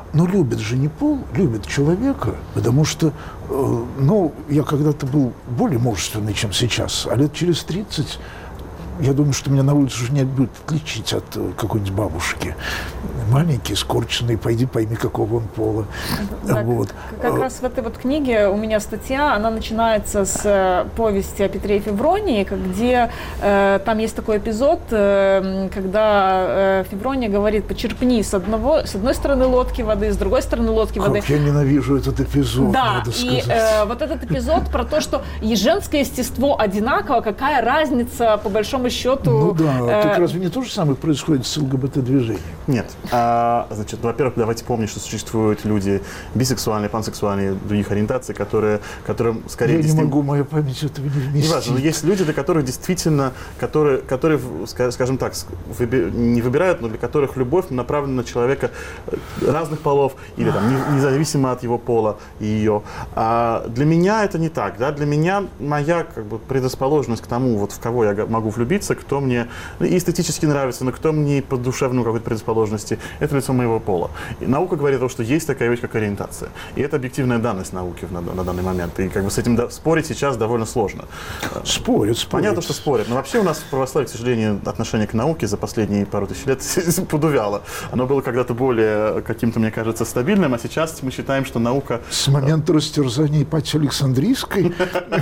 но любит же не пол, любит человека, потому что, э, ну, я когда-то был более мужественный, чем сейчас, а лет через тридцать, я думаю, что меня на улице уже не будет отличить от какой-нибудь бабушки. Маленький, скорченный, пойди пойми, какого он пола. Так, вот. Как раз в этой вот книге у меня статья, она начинается с повести о Петре и Февронии, где э, там есть такой эпизод, э, когда э, Феврония говорит: почерпни с, одного, с одной стороны лодки воды, с другой стороны лодки как воды. Я ненавижу этот эпизод, да, надо и сказать. э, вот этот эпизод про то, что и женское естество одинаково, какая разница, по большому счету. Ну да, э, так разве не то же самое происходит с ЛГБТ-движением? Нет. А, значит, во-первых, давайте помнить, что существуют люди бисексуальные, пансексуальные, других ориентаций, которые, которым скорее... Я дистим... не могу, моя память этого не вместит. Неважно, но есть люди, для которых действительно, которые, которые скажем так, выби... не выбирают, но для которых любовь направлена на человека разных полов, или там, не, независимо от его пола и ее. А для меня это не так. Да? Для меня моя как бы, предрасположенность к тому, вот, в кого я могу влюбиться, кто мне и эстетически нравится, но кто мне по душевному какой-то предрасположенности, это лицо моего пола. И наука говорит о том, что есть такая вещь, как ориентация. И это объективная данность науки на, на данный момент. И как бы с этим да, спорить сейчас довольно сложно. Спорят, спорят. Понятно, что спорят. Но вообще у нас в православии, к сожалению, отношение к науке за последние пару тысяч лет подувяло. Оно было когда-то более каким-то, мне кажется, стабильным, а сейчас мы считаем, что наука... С момента растерзания Ипатии Александрийской?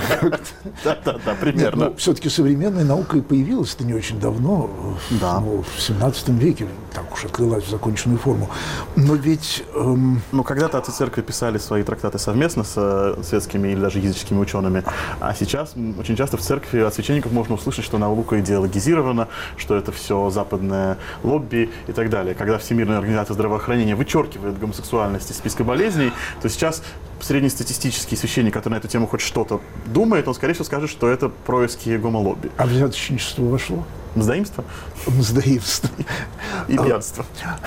Да-да-да, примерно. Все-таки современная наука и появилась-то не очень давно, в семнадцатом веке, так уж отлилась в законченную форму. Но ведь... Ну, когда-то отцы церкви писали свои трактаты совместно с светскими или даже языческими учеными, а сейчас очень часто в церкви от священников можно услышать, что наука идеологизирована, что это все западное лобби и так далее. Когда Всемирная организация здравоохранения вычеркивает гомосексуальность из списка болезней, то сейчас среднестатистический священник, который на эту тему хоть что-то думает, он, скорее всего, скажет, что это происки гомолобби. А взяточничество вошло? Мздоимство? Мздоимство. И пьянство.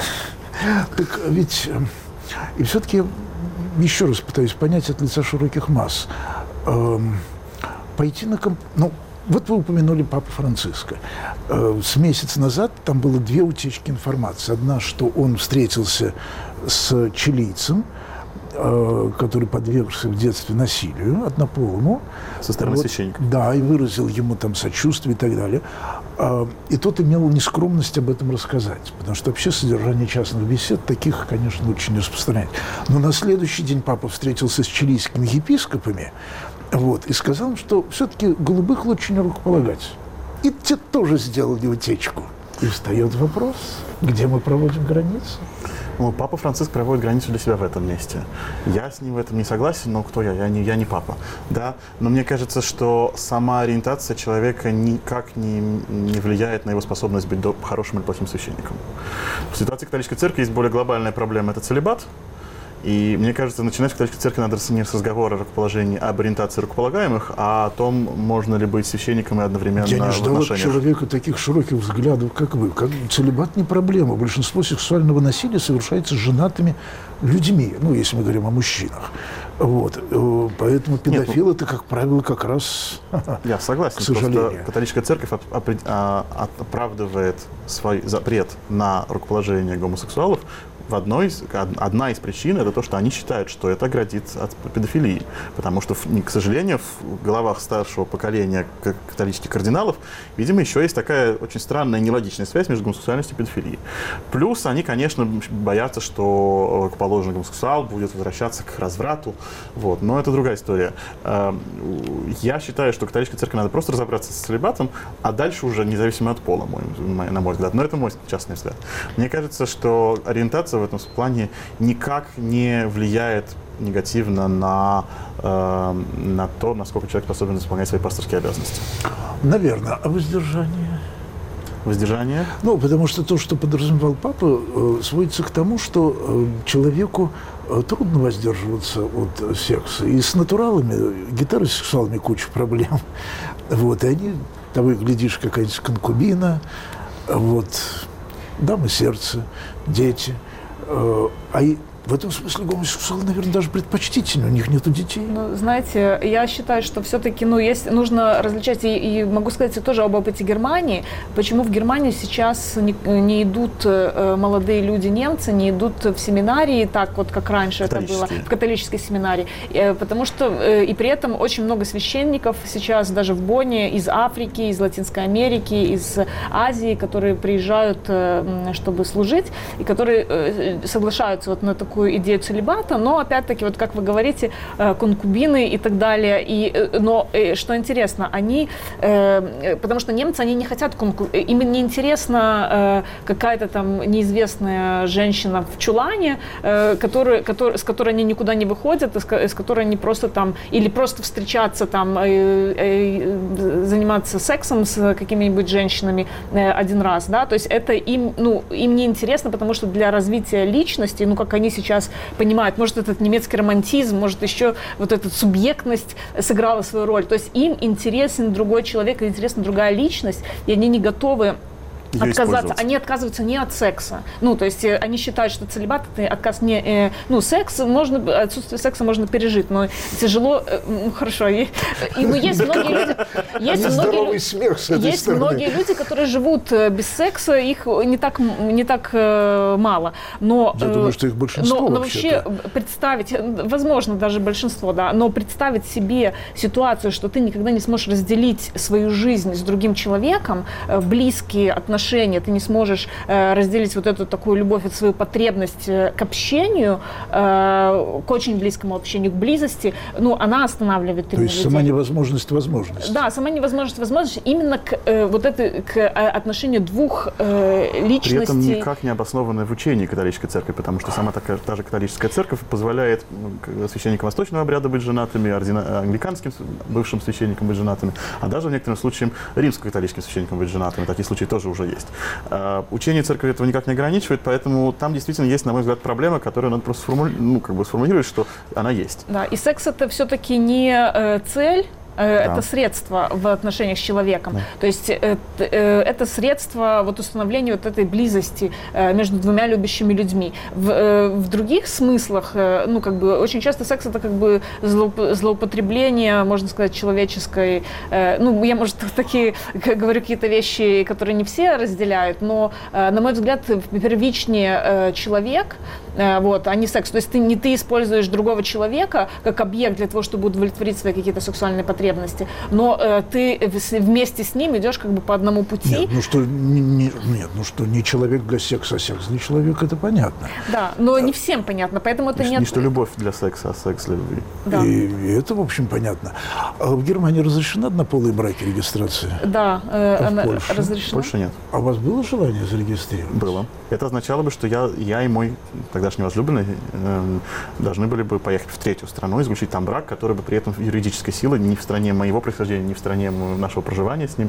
Так ведь... И все-таки еще раз пытаюсь понять от лица широких масс. Эм, пойти на... Комп... Ну, вот вы упомянули Папу Франциска. Э, с месяц назад там было две утечки информации. Одна, что он встретился с чилийцем, э, который подвергся в детстве насилию однополому. Со стороны вот, священника. Да, и выразил ему там сочувствие и так далее. Э, и тот имел нескромность об этом рассказать. Потому что вообще содержание частных бесед таких, конечно, очень не распространяет. Но на следующий день папа встретился с чилийскими епископами, вот, и сказал, что все-таки голубых лучше не рукополагать. И те тоже сделали утечку. И встает вопрос, где мы проводим границу? Ну, папа Франциск проводит границу для себя в этом месте. Я с ним в этом не согласен, но кто я? Я не, я не папа. Да? Но мне кажется, что сама ориентация человека никак не, не влияет на его способность быть хорошим или плохим священником. В ситуации католической церкви есть более глобальная проблема – это целибат. И мне кажется, начинать в католической церкви надо не с разговора о рукоположении, об ориентации рукополагаемых, а о том, можно ли быть священником и одновременно Я не ждал от человека таких широких взглядов, как вы. Как... Целибат не проблема. Большинство сексуального насилия совершается женатыми людьми, ну, если мы говорим о мужчинах. Вот. Поэтому педофил Нет, ну, это, как правило, как раз... Я согласен, к сожалению. Просто католическая церковь оправдывает свой запрет на рукоположение гомосексуалов. В одной из, одна из причин – это то, что они считают, что это градит от педофилии. Потому что, к сожалению, в головах старшего поколения католических кардиналов, видимо, еще есть такая очень странная нелогичная связь между гомосексуальностью и педофилией. Плюс они, конечно, боятся, что рукоположенный гомосексуал будет возвращаться к разврату. Вот. Но это другая история. Я считаю, что католической церкви надо просто разобраться с целибатом, а дальше уже независимо от пола, на мой взгляд. Но это мой частный взгляд. Мне кажется, что ориентация в этом плане никак не влияет негативно на, э, на то, насколько человек способен исполнять свои пасторские обязанности. Наверное. А воздержание? Воздержание? Ну, потому что то, что подразумевал папа, э, сводится к тому, что э, человеку э, трудно воздерживаться от секса. И с натуралами, гетеросексуалами куча проблем. Вот, и они, того и глядишь, какая-нибудь конкубина, вот, дамы сердца, дети. А и В этом смысле гомосексуалы, наверное, даже предпочтительнее, у них нету детей. Ну, знаете, я считаю, что все-таки, ну, есть, нужно различать, и, и могу сказать тоже об опыте Германии, почему в Германию сейчас не, не идут э, молодые люди, немцы, не идут в семинарии, так вот, как раньше это было, в католической семинарии, э, потому что, э, и при этом очень много священников сейчас даже в Бонне из Африки, из Латинской Америки, из Азии, которые приезжают, э, чтобы служить, и которые э, соглашаются вот на такую идею целибата, но опять-таки, вот как вы говорите, конкубины и так далее. И, но что интересно, они, потому что немцы, они не хотят конкубин, им не интересна какая-то там неизвестная женщина в чулане, который, который, с которой они никуда не выходят, с которой они просто там, или просто встречаться там, заниматься сексом с какими-нибудь женщинами один раз, да, то есть это им, ну, им не интересно, потому что для развития личности, ну, как они сейчас понимают, может, этот немецкий романтизм, может, еще вот эта субъектность сыграла свою роль. То есть им интересен другой человек, интересна другая личность, и они не готовы отказаться. Они отказываются не от секса. Ну, то есть они считают, что целибат – это отказ не… Э, ну, секс можно… Отсутствие секса можно пережить, но тяжело… Э, ну, хорошо. И, и, ну, есть многие люди… Есть многие, смех с этой есть стороны. многие люди, которые живут без секса, их не так, не так э, мало. Но, Я э, думаю, что их большинство но, но вообще представить, возможно, даже большинство, да, но представить себе ситуацию, что ты никогда не сможешь разделить свою жизнь с другим человеком, э, близкие отношения, ты не сможешь э, разделить вот эту такую любовь, вот свою потребность э, к общению, э, к очень близкому общению, к близости, ну, она останавливает. То есть людей. Сама невозможность возможности. Да, сама невозможность возможности именно к э, вот это, к э, отношению двух э, личностей. При этом никак не обоснованное в учении католической церкви, потому что сама такая, та же католическая церковь позволяет ну, священникам восточного обряда быть женатыми, ордина, англиканским бывшим священникам быть женатыми, а даже в некоторых случаях римско-католическим священникам быть женатыми. Такие случаи тоже уже есть. Uh, учение церкви этого никак не ограничивает, поэтому там действительно есть, на мой взгляд, проблема, которую надо просто сформули... ну, как бы сформулировать, что она есть. Да, и секс это все-таки не э, цель, это да. средство в отношениях с человеком. Да. То есть это, это средство вот установления вот этой близости между двумя любящими людьми. В, в других смыслах, ну, как бы, очень часто секс это как бы злоупотребление, можно сказать, человеческой. Ну, я, может, такие говорю какие-то вещи, которые не все разделяют, но, на мой взгляд, первичнее человек, вот, а не секс. То есть ты не ты используешь другого человека как объект для того, чтобы удовлетворить свои какие-то сексуальные потребности, но э, ты вместе с ним идешь как бы по одному пути. Нет, ну что не, не, нет, ну что не человек для секса, а секс для человека, это понятно. Да, но не всем понятно, поэтому это не, нет. Не что любовь для секса, а секс для любви. Да. И, и это, в общем, понятно. А в Германии разрешены однополые браки, регистрация? Да, э, а она в Польше? разрешена. Больше нет. А у вас было желание зарегистрировать? Было. Это означало бы, что я, я и мой тогдашний возлюбленный э, должны были бы поехать в третью страну и заключить там брак, который бы при этом юридической силы ни в стране моего происхождения, ни в стране нашего проживания с ним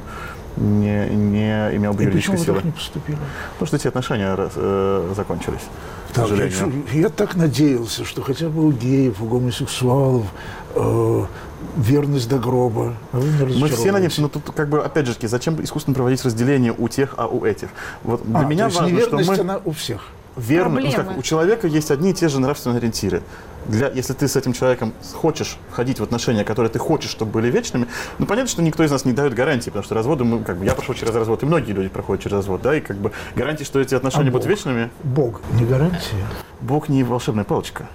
не, не имел бы и юридической почему силы. Вы так не поступили? Потому что эти отношения э, закончились. Так, я, я так надеялся, что хотя бы у геев, у гомосексуалов э, верность до гроба. А вы не Мы все надеемся, но тут как бы опять же таки, зачем искусственно проводить разделение у тех, а у этих? Вот для а, меня то есть важно, неверность, что мы она у всех. Верно, ну, как, у человека есть одни и те же нравственные ориентиры. Для, если ты с этим человеком хочешь входить в отношения, которые ты хочешь, чтобы были вечными, ну, понятно, что никто из нас не дает гарантии, потому что разводы, мы, как бы, я прошел через развод, и многие люди проходят через развод, да, и как бы гарантии, что эти отношения а будут Бог? вечными. Бог не гарантия? Бог не волшебная палочка.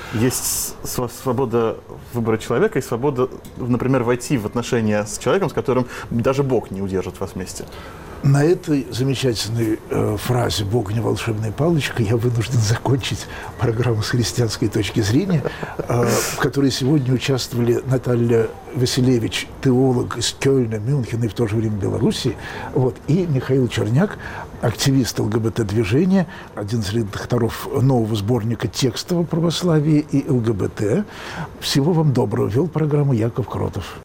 Есть свобода выбора человека и свобода, например, войти в отношения с человеком, с которым даже Бог не удержит вас вместе. На этой замечательной э, фразе «Бог не волшебная палочка» я вынужден закончить программу с христианской точки зрения, э, в которой сегодня участвовали Наталья Василевич, теолог из Кёльна, Мюнхена и в то же время Белоруссии, вот, и Михаил Черняк, активист ЛГБТ-движения, один из редакторов нового сборника текстов о православии и ЛГБТ. Всего вам доброго. Вел программу Яков Кротов.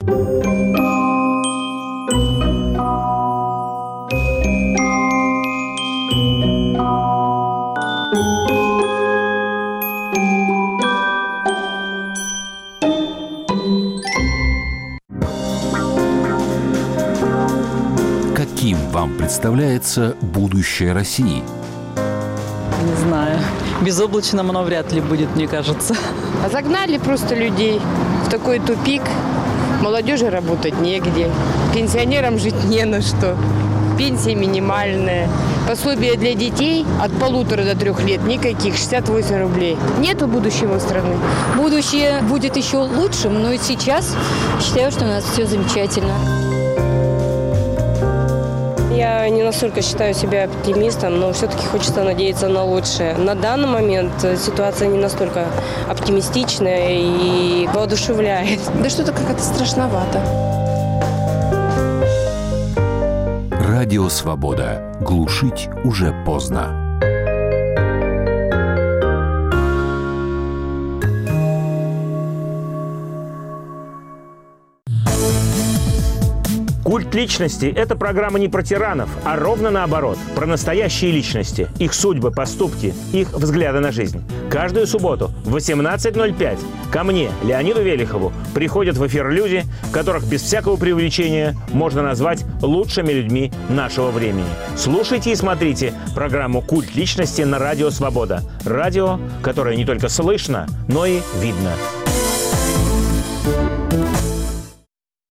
Каким вам представляется будущее России? Не знаю. безоблачным оно вряд ли будет, мне кажется. А загнали просто людей в такой тупик. Молодежи работать негде, пенсионерам жить не на что. Пенсия минимальная. Пособие для детей от полутора до трех лет никаких, шестьдесят восемь рублей. Нету будущего страны. Будущее будет еще лучшим, но и сейчас считаю, что у нас все замечательно. Я не настолько считаю себя оптимистом, но все-таки хочется надеяться на лучшее. На данный момент ситуация не настолько оптимистичная и воодушевляет. Да что-то как-то страшновато. Радио «Свобода». Глушить уже поздно. «Культ личности» – это программа не про тиранов, а ровно наоборот, про настоящие личности, их судьбы, поступки, их взгляды на жизнь. Каждую субботу в восемнадцать ноль пять ко мне, Леониду Велихову, приходят в эфир люди, которых без всякого преувеличения можно назвать лучшими людьми нашего времени. Слушайте и смотрите программу «Культ личности» на Радио «Свобода». Радио, которое не только слышно, но и видно.